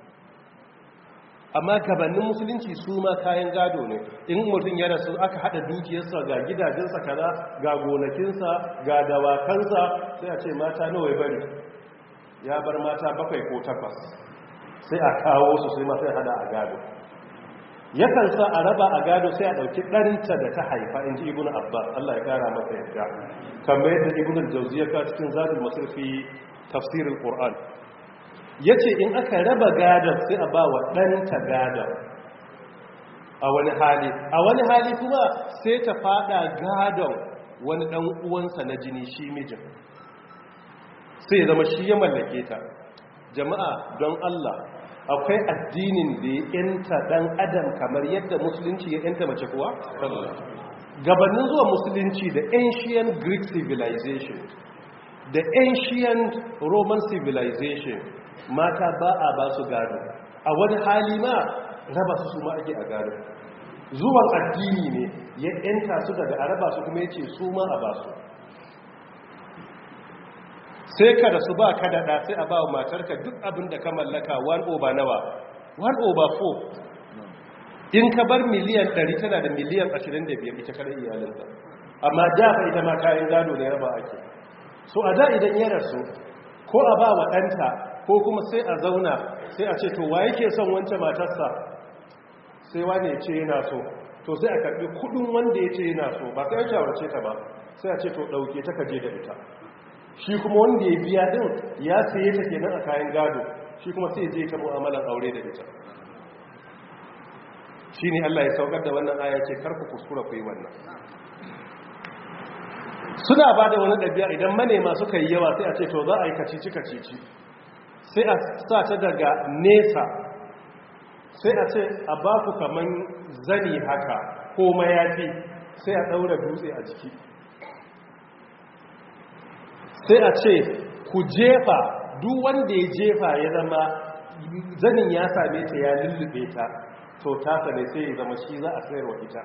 amma gabanin musulunci su ma kayan gado ne in mutum ya rasu aka hada dukiyarsa ga gidajensa kaza ga gonakinsa ga dawakansa sai a ce mata nawa ya bari ya bar mata bakwai ko takwas sai a kawo su sai ma sai hada a gado yakan sa a raba a gado sai a ɗauki ɗanta da ta haifa in ji ibn abbas Allah ya ƙara masa yadda kamar yadda ibn al-jawziya ka cikin zadul masrifi tafsirul qur'an yace in aka raba gadon sai a ba wa ɗanta gadon a wani hali a wani hali kuma sai ta fada gadon wani ɗan uwansa na jini shi mijin sai zama shi ya mallake ta. Jama'a don Allah akwai addinin da ya yanta dan adam kamar yadda musulunci ya yanta mace kuwa? Gabanin zuwa musulunci da ancient Greek civilization da ancient Roman civilization mata ba a ba su gado, a wani hali ma raba su su ma ake a gado. Zuwan addini ne ya yanta su daga a raba su kuma ya ce su ma a ba su. Sai ka da su ba ka daɗa sai a ba wa matarka duk abin da ka mallaka one over nawa one over four. In ka bar miliyan ɗari tana da miliyan ashirin da biyar ita kada iyalinsa, amma da fa ita ma kayan gado ne raba ake. So a da idan ya rasu ko a ba wa ɗanta ko kuma sai a zauna sai a ce to wa yake son wancan matarsa, sai wane ya ce yana so, to sai a karɓi kuɗin wanda ya ce yana so ba sai ya shawarce ta ba, sai a ce to ɗauke ta kaje da ita. Shi kuma wanda ya biya din ya saye ta kenan a kayan gado, shi kuma sai je ta mu'amalan aure da ita. Shine Allah ya saukar da wannan aya ce karku kuskura ku yi wannan. Suna ba da wani ɗabi'a idan manema suka yi yawa sai a ce to za a yi kacici kacici, sai a sa ta daga nesa, sai a ce a ba ku kaman zani haka ko mayafi, sai a ɗaura dutse a jiki, sai a ce ku jefa, duk wanda ya jefa ya zama zanin ya same ta ya lullube ta, to tasa ne sai ya zama shi za a sayarwa ita.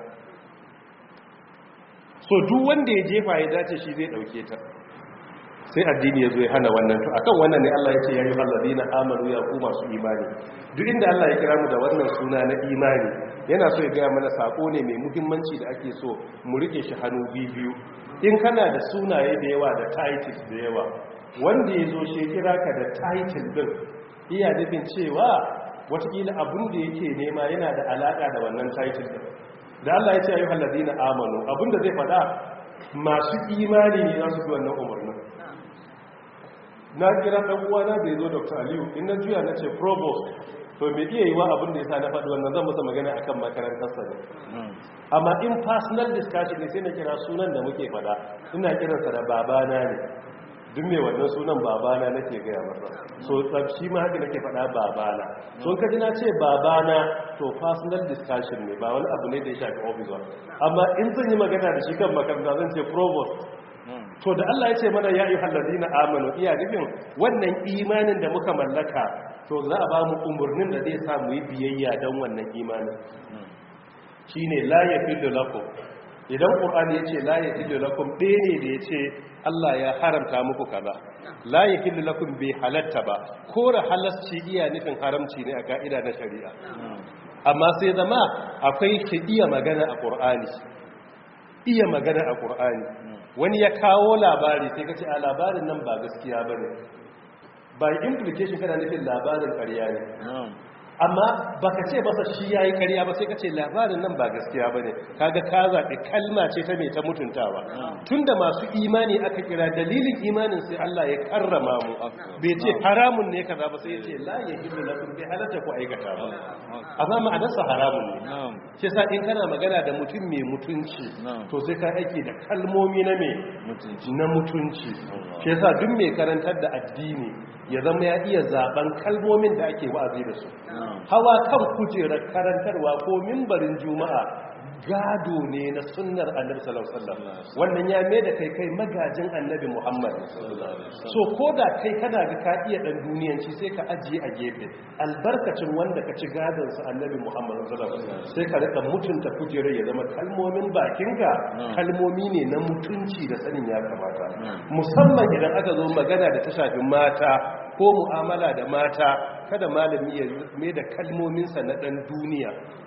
So duk wanda ya jefa ya dace shi zai dauke ta. Sai addini ya zo ya hana wannan, to akan wannan ne Allah ya ce ya yi halladina amanu ya ku masu imani. Duk inda Allah ya kira mu da wannan suna na imani yana so ya gaya mana sako ne mai muhimmanci da ake so mu rike shi hannu biyu. In kana da sunaye da yawa da titles da yawa, wanda ya zo shi kira ka da title din iya nufin cewa watakila abin da yake nema yana da alaka da wannan title din. Da Allah ya ce ayyuhal ladina amanu, abinda zai fada masu imani ne za su bi wannan umarnin. Na kira dan uwana da yazo Doctor Aliyu, in na juya na ce provost, to me iya yi wa abin da yasa na faɗi wannan zan masa magana akan makarantar sa ne. Amma in personal discussion ne sai na kira sunan da muke fada, ina kiransa da babana ne. Duk mai wannan sunan babana nake gaya masa, so shi ma haka nake faɗa babana. So kaji na ce babana to personal discussion ne, ba wani abu ne da ya shafi office ba. Amma in zan yi magana da shi kan makaranta zan ce provost. To da Allah ya ce mana ya yi halladina amanu, iya nufin wannan imanin da muka mallaka to za a ba mu umarnin da zai sa mu yi biyayya don wannan imanin. Shine la yafillu lakum. Idan Qur'ani yace la yahillu lakum, ɗaya ne da yace Allah ya haramta muku kaza. La yahillu lakum bai halatta ba, kora halasci iya nufin haramci ne a ka'ida na shari'a. Amma sai zama akwai shi iya magana a Qur'ani. Iya magana a Qur'ani. Wani ya kawo labari sai kace a labarin nan ba gaskiya bane. By implication kana nufin labarin ƙarya ne. Amma baka ce masa shi yayi ƙarya ba sai ka ce labarin nan ba gaskiya bane, kaga ka zabi kalma ce ta mai ta mutuntawa. Tunda masu imani aka kira, dalilin imanin sai Allah ya karrama mu, bai ce haramun ne kaza ba sai ya ce la yahillu lakum bi halatta ku aikata ba, amma ma'anarsa haramun ne. Shi yasa in kana magana da mutum mai mutunci to sai ka aiki da kalmomi na mai mutunci na mutunci. Shi yasa duk mai karantar da addini ya zama ya iya zaben kalmomin da ake wa'azi da su. Hawa kan kujerar karantarwa ko mimbarin juma'a gado ne na sunnar annabi sallallahu alaihi wasallam. Wannan ya mai da kai kai magajin annabi Muhammad. So ko da kai kana ga ka iya dan duniyanci sai ka ajiye a gefe, albarkacin wanda ka ci gadon sa annabi Muhammad sallallahu alaihi wasallam sai ka rika mutunta kujerar ya zama kalmomin bakinka kalmomi ne na mutunci da sanin ya kamata. Musamman idan aka zo magana da ta shafi mata ko mu'amala da mata, kada malami ya mai da kalmominsa na dan duniya.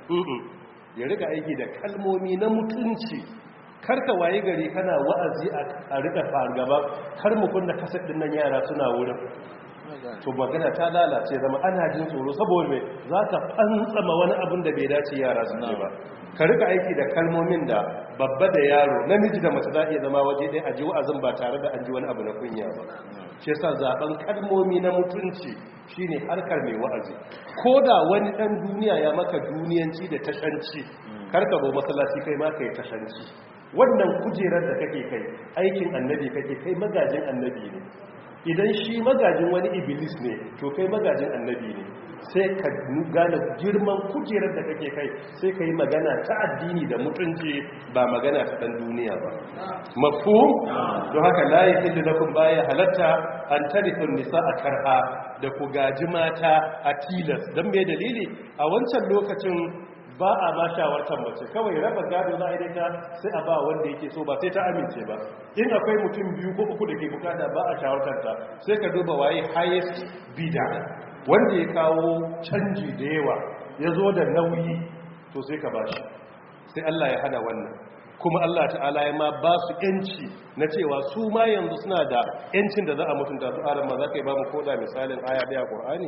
Ya riga aiki da kalmomi na mutunci. Karka waye gari kana wa'azi a rika fargaba, kar mu kunna kasar din nan yara suna wurin. to magana ta lalace zama ana jin tsoro saboda mai za ka fantsama wani abin da bai dace yara su ne ba ka rika aiki da kalmomin da babba da yaro namiji da mace za iya zama waje ɗaya a ji wa'azin ba tare da an ji wani abu na kunya ba shi yasa zaben kalmomi na mutunci shine harkar mai wa'azi ko da wani ɗan duniya ya maka duniyanci da tashanci karka zo masallaci kai ma kai tashanci wannan kujerar da kake kai aikin annabi kake kai magajin annabi ne idan shi magajin wani iblis ne to kai magajin annabi ne sai ka gane girman kujerar da kake kai sai ka yi magana ta addini da mutunci ba magana ta ɗan duniya ba mafhum don haka la yahillu lakum baya halatta an tarithun nisa a karha da ku gaji mata a tilas dan me dalili a wancan lokacin ba a ma shawartar mace kawai raba gado za a yi ta sai a ba wanda yake so ba sai ta amince ba in akwai mutum biyu ko uku da ke bukata ba a shawartar ta sai ka duba waye highest bidder wanda ya kawo canji da yawa ya zo da nauyi to sai ka bashi sai Allah ya hada wannan kuma Allah ta'ala ya ma ba su yanci na cewa su ma yanzu suna da yancin da za a mutunta su aran ma za ka yi ba mu koda misalin aya daya Qur'ani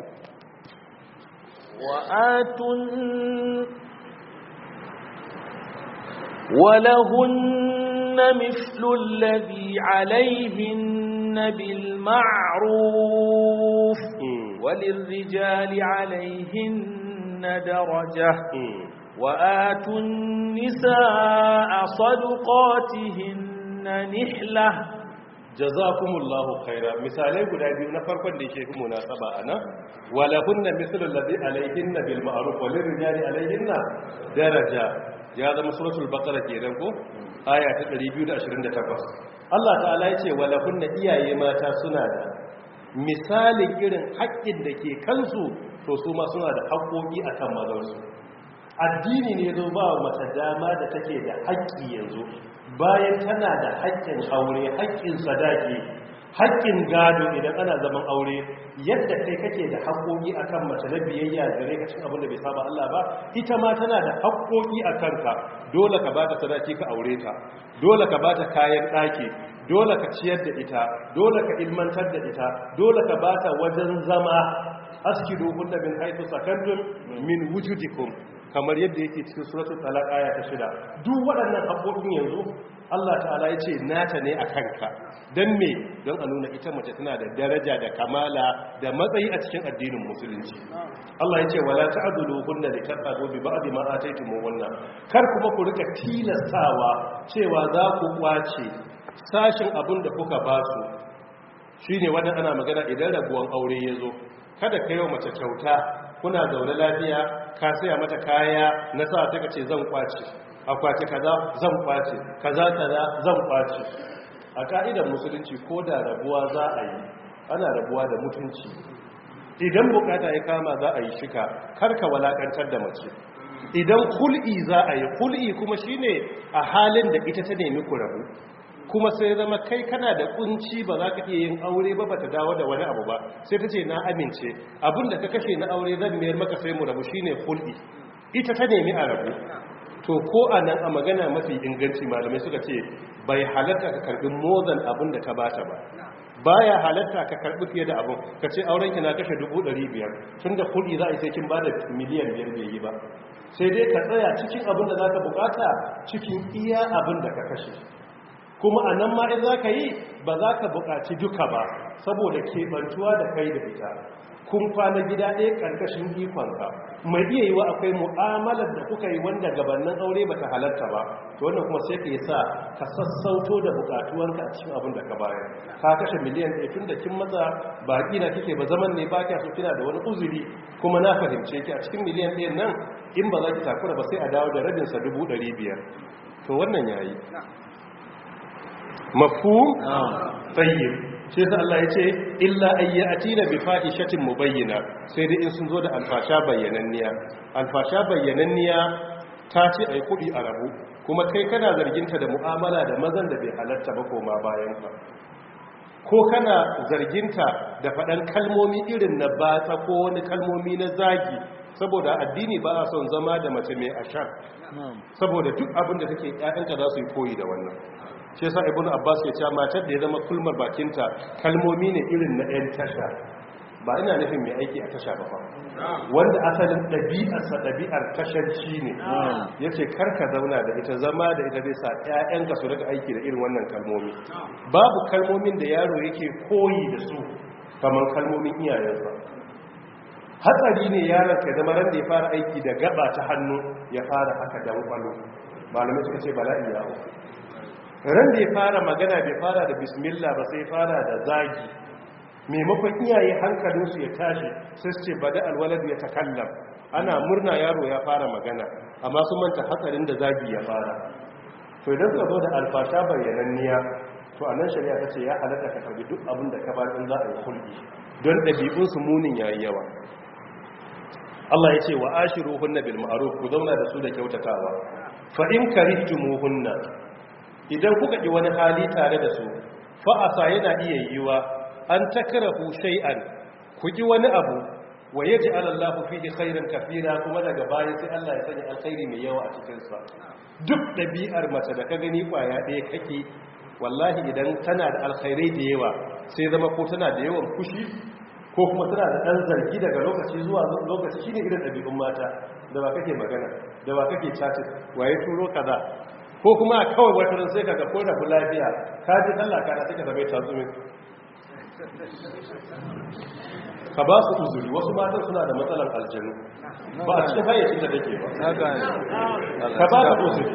wa'atun ولهن مثل الذي عليهن بالمعروف وللرجال عليهن درجة وآتوا النساء صدقاتهن نحلة jazakumullahu khaira misalai guda biyu na farkon da yake kuma munasaba ana wala kunna mithlu alladhi alayhinna bil ma'ruf wa lirrijali alayhinna daraja ya zama suratul baqara kenan ko aya ta ɗari biyu da ashirin da takwas Allah ta'ala yace wala kunna iyaye mata suna da misalin irin haƙƙin da ke kansu to su ma suna da haƙƙoƙi akan mazansu addini ne zo ba mata dama da take da haƙƙi yanzu bayan tana da haƙƙin aure haƙƙin sadaki haƙƙin gado idan ana zaman aure yadda kai kake da haƙƙoƙi akan mace na biyayya gare ka cin abin da bai saba Allah ba ita ma tana da haƙƙoƙi akan ka dole ka bata sadaki ka aure ta dole ka bata kayan ɗaki dole ka ciyar da ita dole ka ilmantar da ita dole ka bata wajen zama askidu kunna min haythu sakantum min wujudikum kamar yadda yake cikin suratul talaq aya ta shida duk waɗannan haƙoƙin yanzu Allah ta'ala yace nata ne a kanka dan me don a nuna ita mace tana da daraja da kamala da matsayi a cikin addinin musulunci Allah yace wala ta'dhuluhunna litabghu bi ba'di ma ataytumuhunna kar kuma ku rika tilastawa cewa za ku kwace sashin abin da kuka ba su shine wannan ana magana idan rabuwan aure yazo kada kai wa mace kyauta kuna zaune lafiya ka saya mata kaya na sa ta kace zan kwace akwace kaza zan kwace kaza kaza zan kwace a ka'idar musulunci ko da rabuwa za a yi ana rabuwa da mutunci idan bukata ya kama za a yi shika karka walakantar da mace idan kul'i za a yi kul'i kuma shine a halin da ita ta nemi ku rabu kuma sai zama kai kana da kunci ba za ka iya yin aure ba bata dawo da wani abu ba sai ta ce na amince abinda ka kashe na aure zan mayar maka sai mu rabu shine kul'i ita ta nemi a rabu to ko a nan a magana mafi inganci malamai suka ce bai halatta ka karbi mozan abin da ka bata ba baya halatta ka karbi fiye da abin ka ce auren ki na kashe dubu ɗari biyar tun da kul'i za a yi sai kin bada miliyan biyar bai yi ba sai dai ka tsaya cikin abin da za ka bukata cikin iya abin da ka kashe kuma a nan ma'in za ka yi ba za ka buƙaci duka ba saboda keɓantuwa da kai da ita kun kwana gida ɗaya ƙarƙashin ikonka mai iya yi wa akwai mu'amalar da kuka yi wanda gabanin aure ba ta halarta ba to wannan kuma sai ka yi sa ka sassauto da buƙatuwarka a cikin abin da ka bayar ka kashe miliyan ɗaya tun da kin matsa baƙi na kike ba zaman ne ba kya so kina da wani uzuri kuma na fahimce ki a cikin miliyan ɗayan nan in ba za ki takura ba sai a dawo da rabinsa dubu ɗari biyar to wannan yayi mafhum tayyib sai sai Allah yace illa ayyatina bi fahishatin mubayyana sai dai in sun zo da alfasha bayyananniya alfasha bayyananniya ta ce ai kudi a rabu kuma kai kana zarginta da mu'amala da mazan da bai halatta ba koma bayan ka ko kana zarginta da faɗan kalmomi irin na batsa ko wani kalmomi na zagi saboda addini ba a son zama da mace mai ashar saboda duk abin da take ƴaƴanka za su yi koyi da wannan shi yasa ibnu abbas ya ce matar da ya zama kulmar bakinta kalmomi ne irin na ɗan tasha ba ina nufin mai aiki a tasha ba fa wanda asalin ɗabi'arsa ɗabi'ar tashanci ne ya ce karka zauna da ita zama da ita zai sa ‘ya'yanka su daga aiki da irin wannan kalmomi babu kalmomin da yaro yake koyi da su kamar kalmomin iyayensa hatsari ne yaron ka zama ran da ya fara aiki da gaba ta hannu ya fara haka dan kwalo malamai suka ce bala'i ya uku ran da ya fara magana bai fara da bismillah ba sai fara da zagi maimakon iyaye hankalinsu ya tashi sai su ce bada alwalad ya takallam ana murna yaro ya fara magana amma sun manta hatsarin da zagi ya fara to idan suka zo da alfasha bayyananniya to a nan shari'a ta ce ya halatta ka karbi duk abin da ka ba in za a yi hulɗi don ɗabi'unsu munin yayi yawa Allah ya ce wa ashiruhunna bil ma'ruf ku zauna da su da kyautatawa fa in karihtumuhunna idan kuka ki wani hali tare da su fa asa yana iya yiwa an takrahu shay'an ku ki wani abu wa yaj'al Allahu fihi khairan kaseera kuma daga baya sai Allah ya sanya alkhairi mai yawa a cikin sa duk dabi'ar mace da ka gani kwaya ɗaya kake wallahi idan tana da alkhairai da yawa sai zama ko tana da yawan fushi ko kuma tana da ɗan zargi daga lokaci zuwa lokaci shine irin ɗabi'un mata da ba kake magana da ba kake chatting waye turo kaza ko kuma kawai wata ran sai kaga ko da lafiya ka ji Allah kana take da bai tatsumi ka ba su uzuri wasu matan suna da matsalan aljanu ba a cikin hayyacin da take ba ka ba su uzuri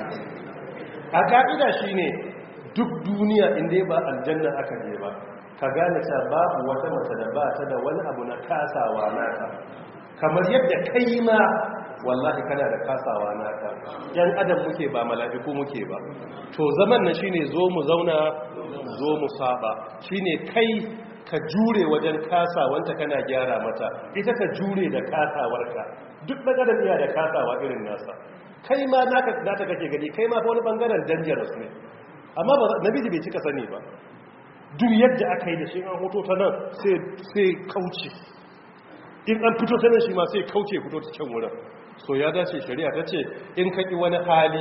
a ka'ida shine duk duniya inda ba aljanna aka je ba ka gane ta babu wata mace da ba ta da wani abu na kasawa naka kamar yadda kai ma wallahi kana da kasawa naka yan adam muke ba mala'iku muke ba to zaman nan shine zo mu zauna zo mu saba shine kai ka jure wajen kasawanta kana gyara mata ita ka jure da kasawarka duk da adam iya da kasawa irin nasa kai ma naka naka kake gani kai ma fa wani bangaren dangerous ne amma ba namiji bai cika sani ba duk yadda aka yi da shi an hoto ta nan sai kauce in an fito ta nan shi ma sai kauce fito ta can wurin so ya dace shari'a ta ce in kaki wani hali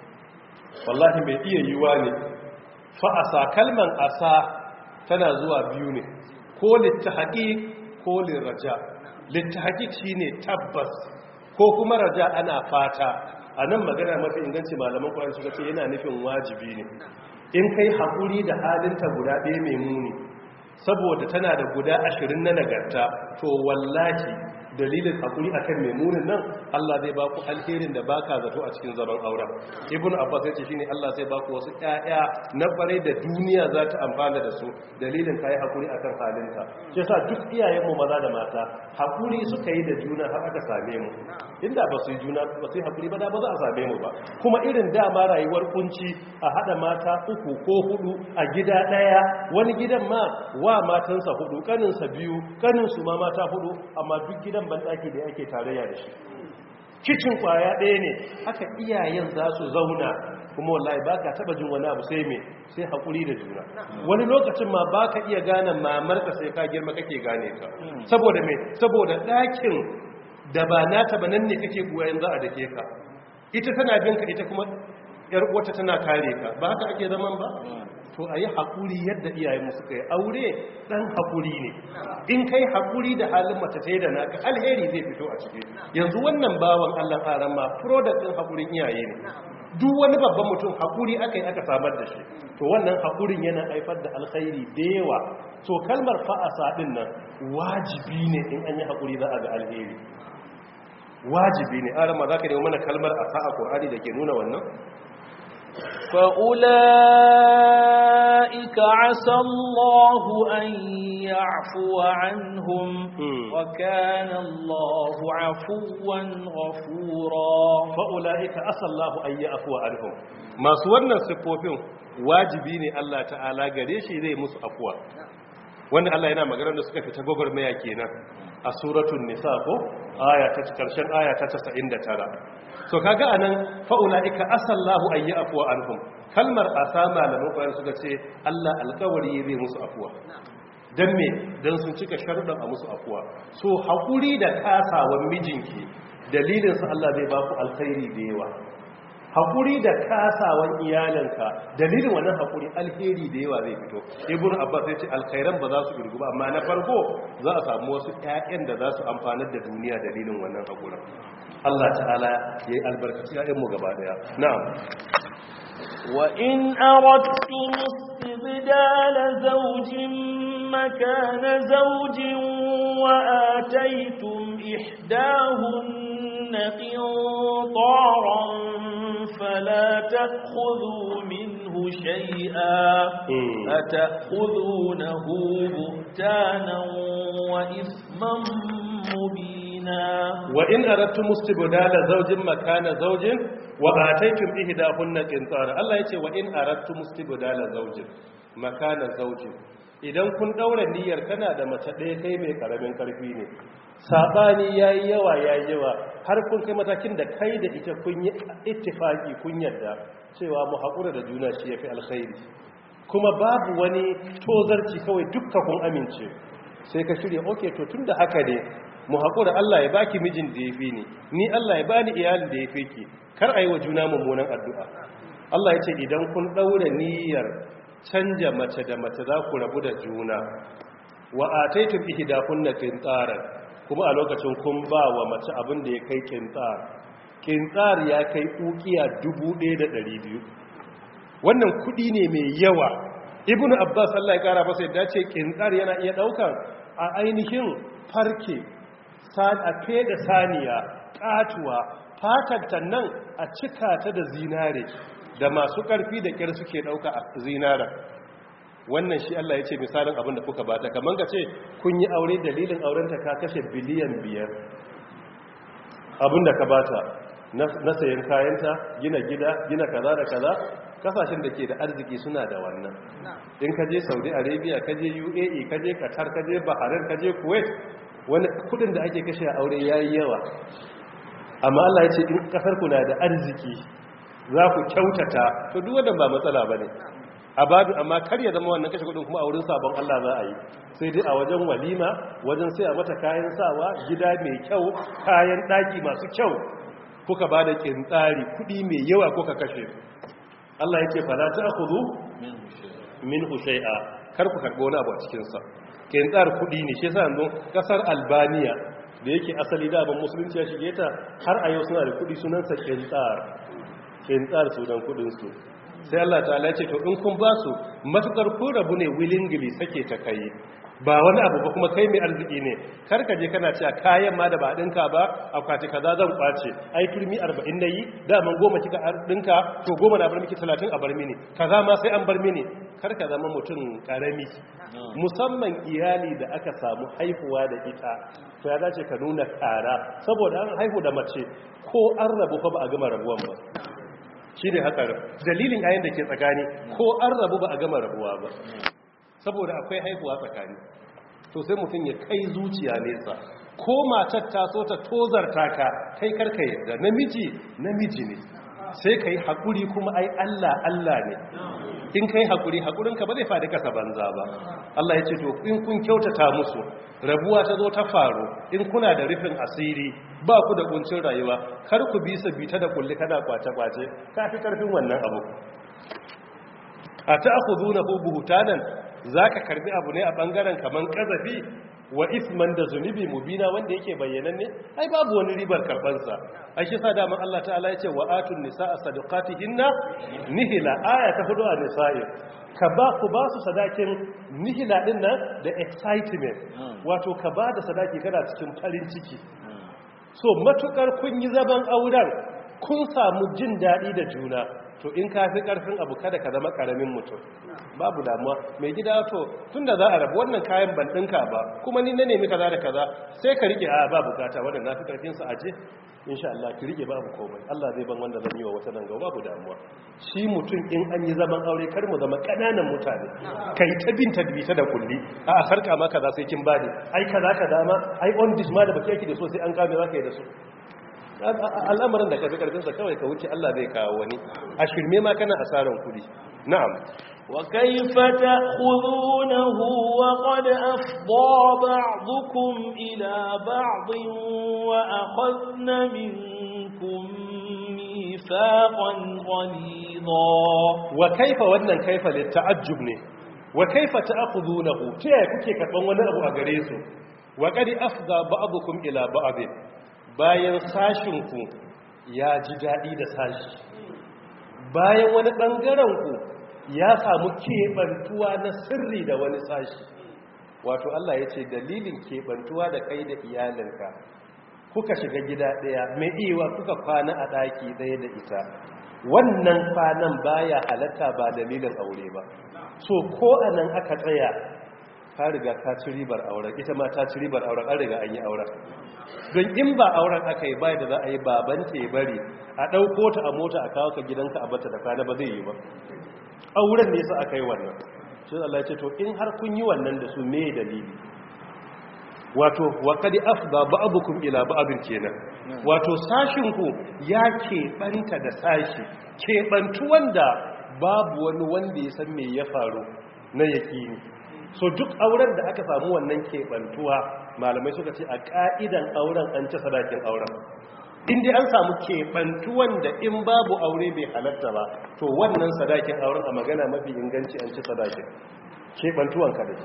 wallahi mai iya yiwa ne fa'asa kalman asa tana zuwa biyu ne ko littahaqiq ko liraja littahaqiq shine tabbas ko kuma raja ana fata a nan magana mafi inganci malaman Qur'ani suka ce yana nufin wajibi ne in kai haƙuri da halinta guda ɗaya mai muni saboda tana da guda ashirin na nagarta to wallahi dalilin haƙuri akan mai munin nan Allah zai baku alherin da baka zato a cikin zaman auren ibnu abbas ya ce shine Allah zai baku wasu ƴaƴa na kware da duniya za ta amfana da su dalilin kai haƙuri akan halinta shi yasa duk iyayen mu maza da mata haƙuri suka yi da juna har aka same mu inda ba su yi juna ba su yi haƙuri ba da ba za a same mu ba kuma irin dama rayuwar kunci a hada mata uku ko hudu a gida daya wani gidan ma wa matansa hudu kaninsa biyu kaninsu ma mata hudu amma duk gidan banɗaki da ake tarayya da shi kicin kwaya ɗaya ne haka iyayen za su zauna kuma wallahi ba ka taɓa jin wani abu sai me sai haƙuri da juna wani lokacin ma ba ka iya gane mamarka sai ka girma kake gane ka saboda me saboda ɗakin da ba nata ba nan ne kake goyon za a dake ka ita tana bin ka ita kuma yar wata tana kare ka ba haka ake zaman ba to a yi haƙuri yadda iyayenmu suka yi aure ɗan haƙuri ne in kai haƙuri da halin mace ta yi da naka alheri zai fito a ciki yanzu wannan bawan allah ƙaran ma product ɗin haƙurin iyaye ne duk wani babban mutum haƙuri aka yi aka samar da shi to wannan haƙurin yana haifar da alkhairi da yawa to kalmar fa'asa ɗin nan wajibi ne in an yi haƙuri za a ga alheri wajibi ne arama za ka nemi mana kalmar asa a ƙorani da ke nuna wannan فأولئك عسى الله أن يعفو عنهم وكان الله عفوا غفورا فأولئك عسى الله أن يعفو عنهم ما سورنا السفوفين واجبين الله تعالى قريشي ذي musu afuwa. Wannan Allah yana magana da suka fita gwagwarmaya kenan a suratul nisa ko aya ta karshen aya ta casa'in da tara. So kaga anan fa ulaika asallahu ayya afwa anhum kalmar asa malamin Qur'ani suka ce Allah alƙawari zai musu afuwa dan me dan sun cika sharuɗan a musu afuwa so hakuri da kasawan mijinki dalilin sa Allah zai ba ku alkhairi da yawa haƙuri da kasawan iyalanka dalilin wannan haƙuri alheri da yawa zai fito. Ibn Abbas ya ce alkhairan ba za su irgu ba, amma na farko za a samu wasu ƴaƴan da za su amfanar da duniya dalilin wannan haƙurin. Allah ta'ala ya yi albarkaci ƴaƴanmu gaba daya. Na'am. وإن أردتم استبدال زوج مكان زوج وآتيتم إحداهن قنطارا فلا تأخذوا منه شيئا أتأخذونه بهتانا وإثما مبينا. وإن أردتم استبدال زوج مكان زوج وآتيتم إحداهن قنطارا الله يقول وإن أردتم استبدال زوج مكان زوج idan kun daura niyyar kana da mace ɗaya kai mai karamin karfi ne, sabani yayi yawa yayi yawa har kun kai matakin da kai da ita kun yi ittifaki kun yarda cewa mu haƙura da juna shi yafi alkhairi, kuma babu wani tozarci, kawai dukkan kun amince, sai ka shirya okay to tunda haka ne mu haƙura, Allah ya baki mijin da yafi ni ni Allah ya bani iyalin da yafi ki, kar ayi wa juna mummunan addu'a. Allah ya ce idan kun daura niyyar canja mace da mace za ku rabu da juna, wa ataitum ihdakunna qintaran, kuma a lokacin kun ba wa mace abin da ya kai qintar. Qintar ya kai ukiya dubu ɗaya da ɗari biyu. Wannan kudi ne mai yawa. Ibnu Abbas Allah ya kara masa yadda ce qintar yana iya daukan a ainihin farke a feda saniya katuwa, fatar nan a cika ta da zinare da masu ƙarfi da ƙyar suke ɗauka a zinara. Wannan shi Allah ya ce misalin abin da kuka bata, kamar ka ce kun yi aure dalilin aurenta ka kashe biliyan biyar abin da ka bata na sayan kayanta, gina gida, gina kaza da kaza. Kasashen da ke da arziki suna da wannan. In ka je Saudi Arabia, ka je U A E, ka je Qatar, ka je Bahrain, ka je Kuwait, wani kudin da ake kashe a aure yayi yawa. Amma Allah ya ce in kasar ku na da arziki za ku kyautata, to duk wannan ba matsala bane. A babu amma kar ya zama wannan kashe kudin kuma a wurin sabon Allah za a yi. Sai dai a wajen walima, wajen sai a mata kayan sawa, gida mai kyau, kayan daki masu kyau, kuka bada kintsari, kudi mai yawa kuka kashe. Allah yake fala ta'khudhu minhu shay'a, kar ku karbo wani abu a cikin sa. Kintsar kudi ne, shi yasa yanzu kasar Albania da yake asali da ban musulunci ya shige ta, har a yau suna da kudi sunan sa kintsar. Kintsar sunan kudin su. Sai Allah ta'ala ya ce to in kun ba su matukar ku rabu ne willingly sake ta kai, ba wani abu ba kuma kai mai arziki ne, kar ka je kana cewa kayan ma da ba dinka ba akwati kaza zan kwace, ai turmi arba'in nayi da man goma kika dinka to goma na bar miki talatin a bar mini, kaza ma sai an bar mini. Kar ka zama mutum karami, musamman iyali da aka samu haihuwa da ita, to ya dace ka nuna kara, saboda an haihu da mace ko an rabu fa ba a gama rabuwan ba. Shi ne haka dalilin ayin da ke tsakani, ko an rabu ba a gama rabuwa ba, saboda akwai haihuwa tsakani. To sai mutum ya kai zuciya nesa, ko matar ta so ta tozarta ka, kai karka yadda, namiji namiji ne, sai ka yi haƙuri, kuma ai Allah Allah ne. In kai haƙuri, haƙurinka ba zai faɗi kasa banza ba. Allah ya ce to in kun kyautata musu, rabuwa ta zo ta faru, in kuna da rufin asiri, ba ku da kuncin rayuwa, kar ku bi su bita da kulli kana kwace-kwace, ka fi karfin wannan abu. A ta aku zuna ko buhutanen, za ka karbi abu ne a ɓangaren kaman ƙazafi wa isman da zunubi mubina wanda yake bayyananne, ai babu wani ribar karɓansa. Ai shi sa daman Allah ta'ala ya ce wa atun nisa a sadaqatihinna nihila, aya ta hudu a nisa'i, ka ba ku ba su sadakin nihila din nan da excitement, wato ka ba da sadaki kana cikin farin ciki. So matukar kun yi zaman auren, kun samu jin daɗi da juna, to in ka fi ƙarfin abu kada ka zama ƙaramin mutum, babu damuwa. Mai gida to tun da za a rabu wannan kayan ban ɗinka ba, kuma ni na nemi kaza da kaza, sai ka rike a ba bukata wadda na fi ƙarfinsa aje, insha Allah ki rike babu komai, Allah zai ban wanda zan yi wa wata nan gaba, babu damuwa. Shi mutum in an yi zaman aure kar mu zama ƙananan mutane, kai ta bin tadbita da kulli, a a sarka ma kaza sai kin bani, ai kaza kaza ma, ai on this ma da baki yake da so sai an kame za ka yi da su. Al'amarin da ka fi karfinsa kawai ka wuce, Allah zai kawo wani, a shirme ma kana asaran kudi. Na'am. wa kayfa ta'khudunahu wa qad afdha ba'dukum ila ba'din wa akhadna minkum ميثاقا غليظا وكيف wannan kaifa litta'ajjub ne wa kaifa ta'khudunahu ta yaya kuke karban wani abu a gare su wa qad afza ba'dukum ila ba'd bayan sashin ku ya ji dadi da sashi bayan wani bangaren ku ya samu kebantuwa na sirri da wani sashi wato Allah yace dalilin kebantuwa da kai da iyalinka kuka shiga gida daya mai iwa kuka kwana a daki daya da ita wannan kwanan baya halatta ba dalilin aure ba so ko anan aka tsaya ka riga ka ci ribar auren ita ma ta ci ribar auren an riga an yi auren don in ba auren aka yi bai da za a yi baban ta ya bari a ɗauko ta a mota a kawo ka gidanka a bata da kwana ba zai yi ba auren ne sa aka yi wannan shi Allah ya ce to in har kun yi wannan da su me dalili wato wa qad afda ba'dukum ila ba'din kenan wato sashin ku ya keɓanta da sashi keɓantu wanda babu wani wanda ya san me ya faru na yakini so duk auren da aka samu wannan keɓantuwa malamai suka ce a ka'idan auren an ci sadakin auren in dai an samu keɓantuwan da in babu aure bai halatta ba to wannan sadakin auren a magana mafi inganci an ci sadakin keɓantuwan kadai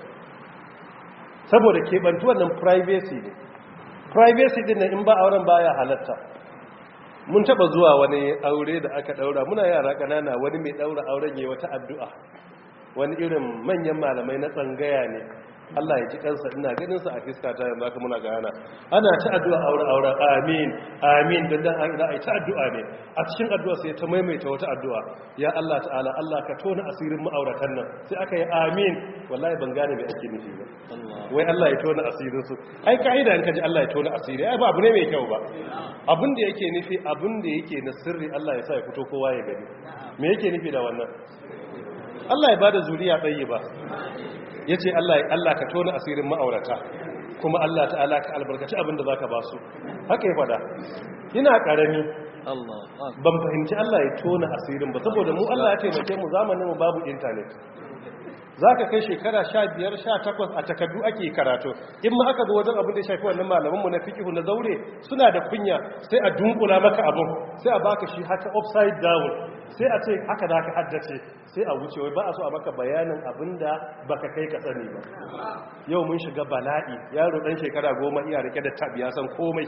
saboda keɓantuwan nan privacy ne privacy din nan in ba auren baya halatta mun taba zuwa wani aure da aka daura muna yara kanana wani mai daura auren yayi wata addu'a wani irin manyan malamai na tsangaya ne Allah ya ji kansa ina ganin sa a fiska ta yanzu haka muna gana ana ta addu'a aure aure amin amin dan dan ai ta addu'a ne a cikin addu'a sai ta maimaita wata addu'a ya Allah ta'ala Allah ka tona asirin ma'auratan nan sai aka yi amin wallahi ban gane me ake nufi ba wai Allah ya tona asirin su ai kaida in kaji Allah ya tona asiri ai ba abu ne mai kyau ba abin da yake nufi abin da yake na sirri Allah ya sa ya fito kowa ya gani me yake nufi da wannan Allah ya bada zuriya tsayi ba ya ce Allah ka tona asirin ma'aurata kuma Allah ta'ala ka albarkaci abin da za ka ba su haka ya fada ina ƙarami ban fahimci Allah ya tona asirin ba saboda mu Allah ya taimake mu zamanin mu babu intanet za ka kai shekara sha biyar sha takwas a takardu ake karatu in ma aka zo wajen abin da ya shafi wannan malamanmu na fikihu na zaure suna da kunya sai a dunkula maka abin sai a baka shi haka upside down sai a ce haka da aka haddace sai a wuce wai ba a so a maka bayanin abin da baka kai ka sani ba yau mun shiga bala'i yaro dan shekara goma iya rike da tab ya san komai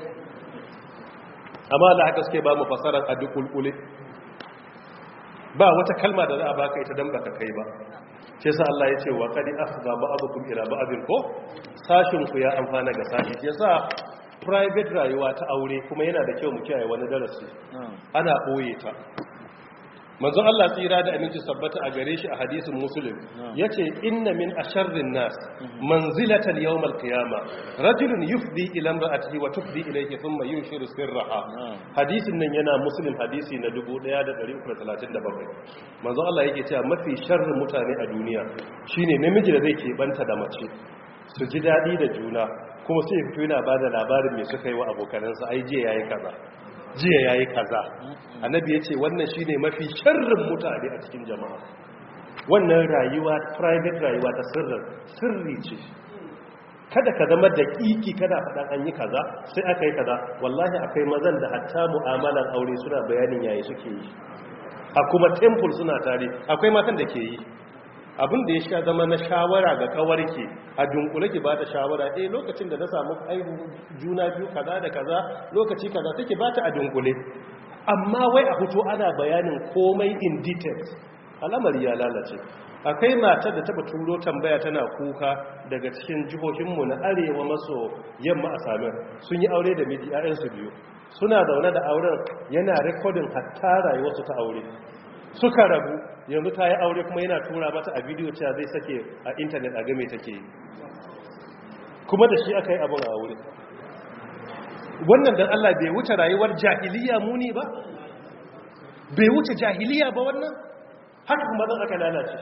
amma da haka suke ba mu fasarar addu'ul ba wata kalma da za a baka ita dan baka kai ba shi yasa Allah ya ce wa qad afza ba'dukum ila ba'din ko sashin ku ya amfana ga sashi shi yasa private rayuwa ta aure kuma yana da kyau mu kiyaye wani darasi ana boye ta manzon Allah tsira da aminci sabbata a gare shi a hadisin muslim yace inna min asharrin nas manzilatan yawm al-qiyamah rajulun yufdi ila imra'atihi wa tufdi ilayhi thumma yunshiru sirraha hadisin nan yana muslim hadisi na dubu ɗaya da ɗari uku da talatin da bakwai manzon Allah yake cewa mafi sharrin mutane a duniya shine namiji da zai keɓanta da mace su ji dadi da juna kuma sai fito yana bada labarin me suka yi wa abokanansa ai je yayi kaza jiya ya yi kaza annabi ya ce wannan shi ne mafi sharrin mutane a cikin jama'a wannan rayuwa private rayuwa ta sirrin sirri ce kada ka zama da kiki kada faɗan an yi kaza sai aka yi kaza wallahi akwai mazan da hatta mu'amalan aure suna bayanin yayi suke yi a kuma temple suna tare akwai matan da ke yi abin da ya sha zama na shawara ga kawarki a dunkule ki ba ta shawara eh lokacin da na samu aihu juna biyu kaza da kaza lokaci kaza take ba ta a dunkule amma wai a fito ana bayanin komai in details al'amari ya lalace akwai matar da taba turo tambaya tana kuka daga cikin jihohinmu na arewa maso yamma a samir sun yi aure da miji 'ya'yansu biyu suna zaune da auren yana rekodin hatta rayuwarsu ta aure suka rabu yanzu ta yi aure kuma yana tura mata a bidiyo cewa zai sake a intanet a game take yi kuma da shi aka yi abin a aure wannan dan Allah bai wuce rayuwar jahiliya muni ba bai wuce jahiliya ba wannan haka kuma zan aka lalace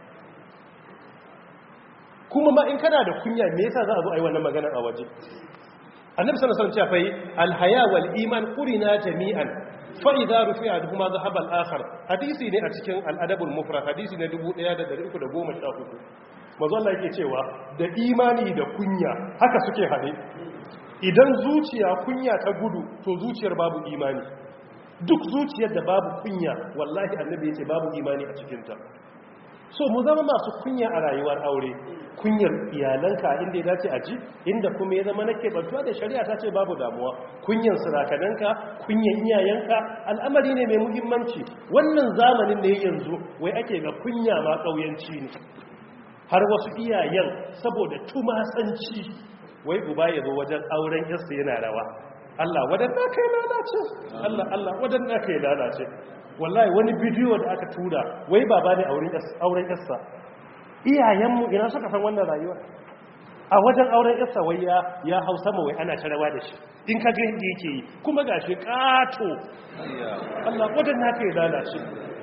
kuma ma in kana da kunya me yasa za a zo a yi wannan magana a waje annabi sallallahu alaihi wasallam ya fa alhaya wal iman qurina jami'an fa'iza rufi a kuma zahab al'akar hadisi ne a cikin al'adabul mufra hadisi ne dubu ɗaya da ɗari uku da goma sha hudu mazu Allah yake cewa da imani da kunya haka suke haɗe idan zuciya kunya ta gudu to zuciyar babu imani duk zuciyar da babu kunya wallahi annabi yace babu imani a cikin ta so mu zama masu kunya a rayuwar aure, kunyar iyalanka inda ya dace a ji, inda kuma ya zama nake bantuwa da shari'a ta ce babu damuwa, kunyan surakananka, kunyan iyayenka al'amari ne mai muhimmanci. Wannan zamanin da yanzu wai ake ga kunya ma kauyanci ne, har wasu iyayen saboda tumasanci wai uba ya zo wajen auren yarsa yana rawa, Allah wadanna kai lalace, Allah Allah wadanna kai lalace. Wallahi wani bidiyo da aka tura wai baba ne auren yarsa, iyayenmu ina suka san wannan rayuwa? A wajen auren yarsa wai ya ya hausa ma wai ana tarawa da shi, in ka ga yadda yake yi kuma gashi kato, Allah wadanna kai lalace.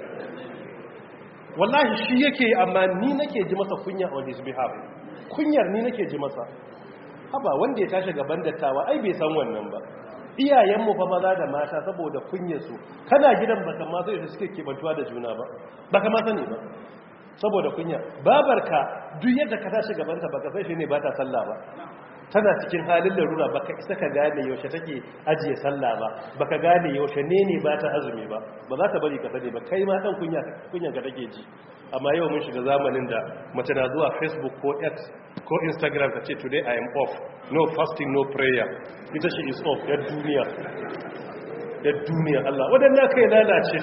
Wallahi shi yake, amma ni nake ji masa kunya on his behalf, kunyar ni nake ji masa. Haba wanda ya tashi gaban dattawa ai bai san wannan ba. Iyayenmu fa maza da mata saboda kunyarsu, kana gidan baka ma sai da suke kebantuwa da juna ba, baka ma sani ba saboda kunya. Babarka duk yadda ka tashi gabanta baka sai shi ne ba ta sallah ba, tana cikin halin larura, baka isa ka gane yaushe take ajiye sallah ba, baka gane yaushe ne ne ba ta azumi ba, ba za ta bari ka sani ba, kai ma dan kunya kunyan ka take ji. Amma yau mun shiga zamanin da mace na zuwa Facebook ko X ko Instagram ta ce today I am off, no fasting no prayer, ita she is off. Yar duniya, yar duniya, Allah wadannan kai lalace.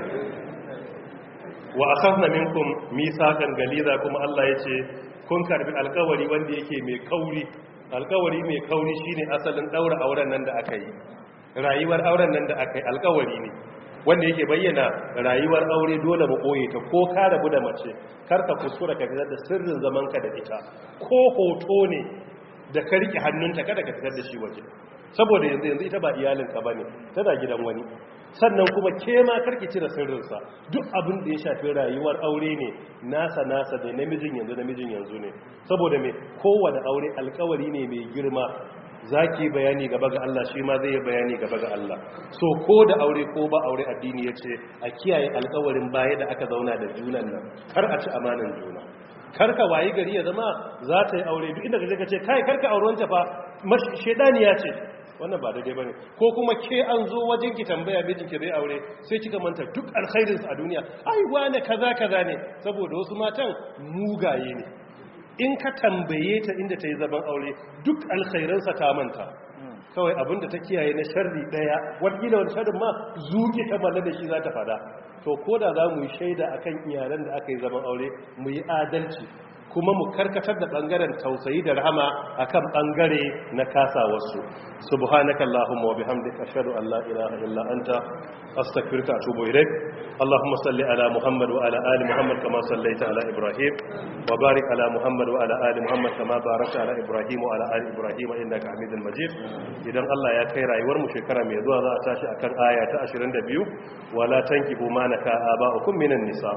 Wa akhadna minkum mithaqan galiza, kuma Allah yace kun karbi alkawari wanda yake mai kauri. Alkawari mai kauri shine asalin daura auren nan da aka yi, rayuwar auren nan da aka yi alkawari ne wanda yake bayyana rayuwar aure dole mu koye ta, ko ka rabu da mace kar ka kuskura ka fitar da sirrin zamanka da ita, ko hoto ne da ka rike hannunta kada ka fitar da shi waje, saboda yanzu yanzu ita ba iyalinka bane, tana gidan wani. Sannan kuma ke ma karki cire sirrinsa, duk abin da ya shafi rayuwar aure ne nasa nasa ne, namijin yanzu namijin yanzu ne, saboda me kowane aure alkawari ne mai girma. Zaki bayani gaba ga Allah, shi ma zai yi bayani gaba ga Allah. So ko da aure ko ba aure, addini ya ce a kiyaye alkawarin baya da aka zauna da junan nan, kar a ci amanan juna, kar ka wayi gari ya zama za ta yi aure duk inda ka ce kai kar ka aure wanta fa shedaniya ce, wannan ba daidai bane. Ko kuma ke an zo wajen ki tambaya mijin ki zai aure sai kika manta duk alkhairin sa a duniya, ai wane kaza kaza ne, saboda wasu matan mugaye ne. In ka tambaye ta inda ta yi zaban aure duk alkhairansa ta manta, kawai abinda ta kiyaye na sharri daya, wadda wani sharrin ma zuke ta malla da shi za ta fada. To ko da za mu yi shaida akan iyalan da aka yi zaman aure, mu yi adalci kuma mu karkatar da bangaren tausayi da rahama akan bangare na kasawarsu. Subhanaka Allahumma wa bihamdika ashhadu an la ilaha illa anta astaghfiruka wa atubu ilaik. Allahumma salli ala Muhammad wa ala ali Muhammad kama sallaita ala Ibrahim wa barik ala Muhammad wa ala ali Muhammad kama barakta ala Ibrahim wa ala ali Ibrahim innaka Hamidul Majid. Idan Allah ya kai rayuwar mu shekara mai zuwa za a tashi akan aya ta ashirin da biyu, wala tankihu ma naka aba'ukum minan nisa.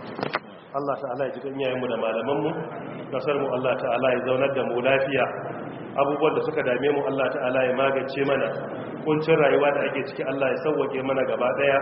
Allah ta'ala ya ji ganyayenmu da malamanmu, kasarmu Allah ta'ala ya zaunar da mu lafiya, abubuwan da suka dame mu Allah ta'ala ya magance mana, kuncin rayuwa da ake ciki Allah ya sauwake mana gaba daya,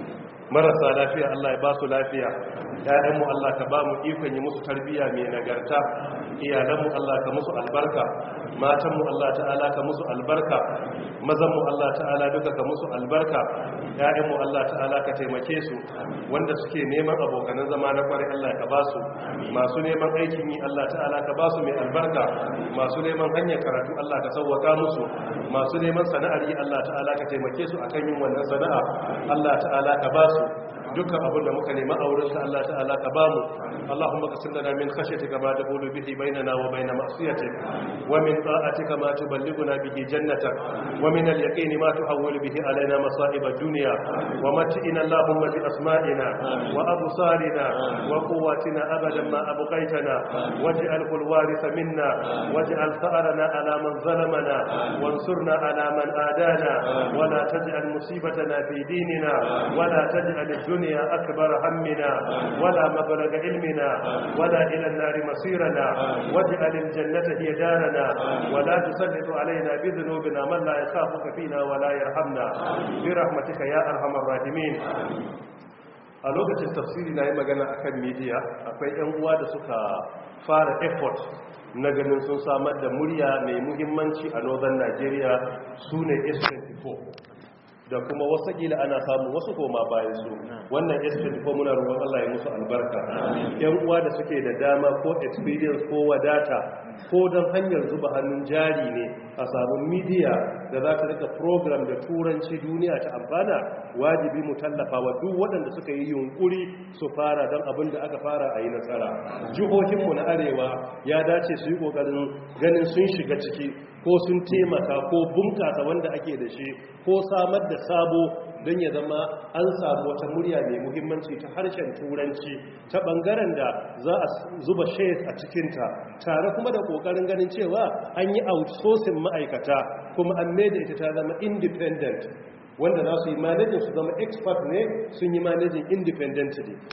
marasa lafiya Allah ya ba su lafiya, ƴaƴanmu Allah ka ba mu ikon yi musu tarbiyya mai nagarta, iyalanmu Allah ka musu albarka, matanmu Allah ta'ala ka musu albarka, mazanmu Allah ta'ala duka ka musu albarka, ƴaƴanmu Allah ta'ala ka taimake su, wanda suke neman abokanan zama na kwarai Allah ka ba su, masu neman aikin yi Allah ta'ala ka ba su mai albarka, masu neman hanyar karatu Allah ka sauwaka musu, masu neman sana'ar yi Allah ta'ala ka taimake su akan yin wannan sana'a, Allah ta'ala ka ba su dukkan abin da muka nema auren sa Allah ta'ala ka bamu. Allahumma qsim lana min khashyatika ma tahulu bihi bainana wa bain ma'siyatik, wa min ta'atika ma tuballighuna bihi jannatak, wa min al-yaqini ma tuhawwilu bihi alaina masa'ib ad-dunya, wa mat'ina Allahumma bi asma'ina wa absarina wa quwwatina abadan ma abqaytana, waj'alhu al-waritha minna, waj'al tha'rana ala man zalamana, wansurna ala man adana, wa la taj'al musibatana fi dinina, wa la taj'al الدنيا أكبر همنا ولا مبلغ علمنا ولا إلى النار مصيرنا، واجعل الجنة هي دارنا، ولا تسلط علينا بذنوبنا من لا يخافك فينا ولا يرحمنا برحمتك يا أرحم الراحمين. a lokacin tafsiri na yi magana akan media, akwai 'yan uwa da suka fara effort na ganin sun samar da murya mai muhimmanci a northern Nigeria, su ne S twenty-four. da kuma wasu kila ana samun wasu koma bayan su wannan estate ko muna roƙon Allah ya musu albarka yan uwa da suke da dama ko experience ko wadata ko don hanyar zuba hannun jari ne a samun media da za ta rika program da turanci duniya ta amfana wajibi mu tallafa wa duk waɗanda suka yi yunkuri su fara don abin da aka fara a yi nasara jihohinmu na arewa ya dace su yi ƙoƙarin ganin sun shiga ciki ko sun taimaka ko bunkasa wanda ake da shi ko samar da sabo don ya zama an samu wata murya mai muhimmanci ta harshen turanci ta bangaren da za a zuba shares a cikinta tare kuma da kokarin ganin cewa an yi outsourcing ma'aikata kuma an maida ita ta zama independent wanda za su yi managing su zama expert ne sun yi managing independently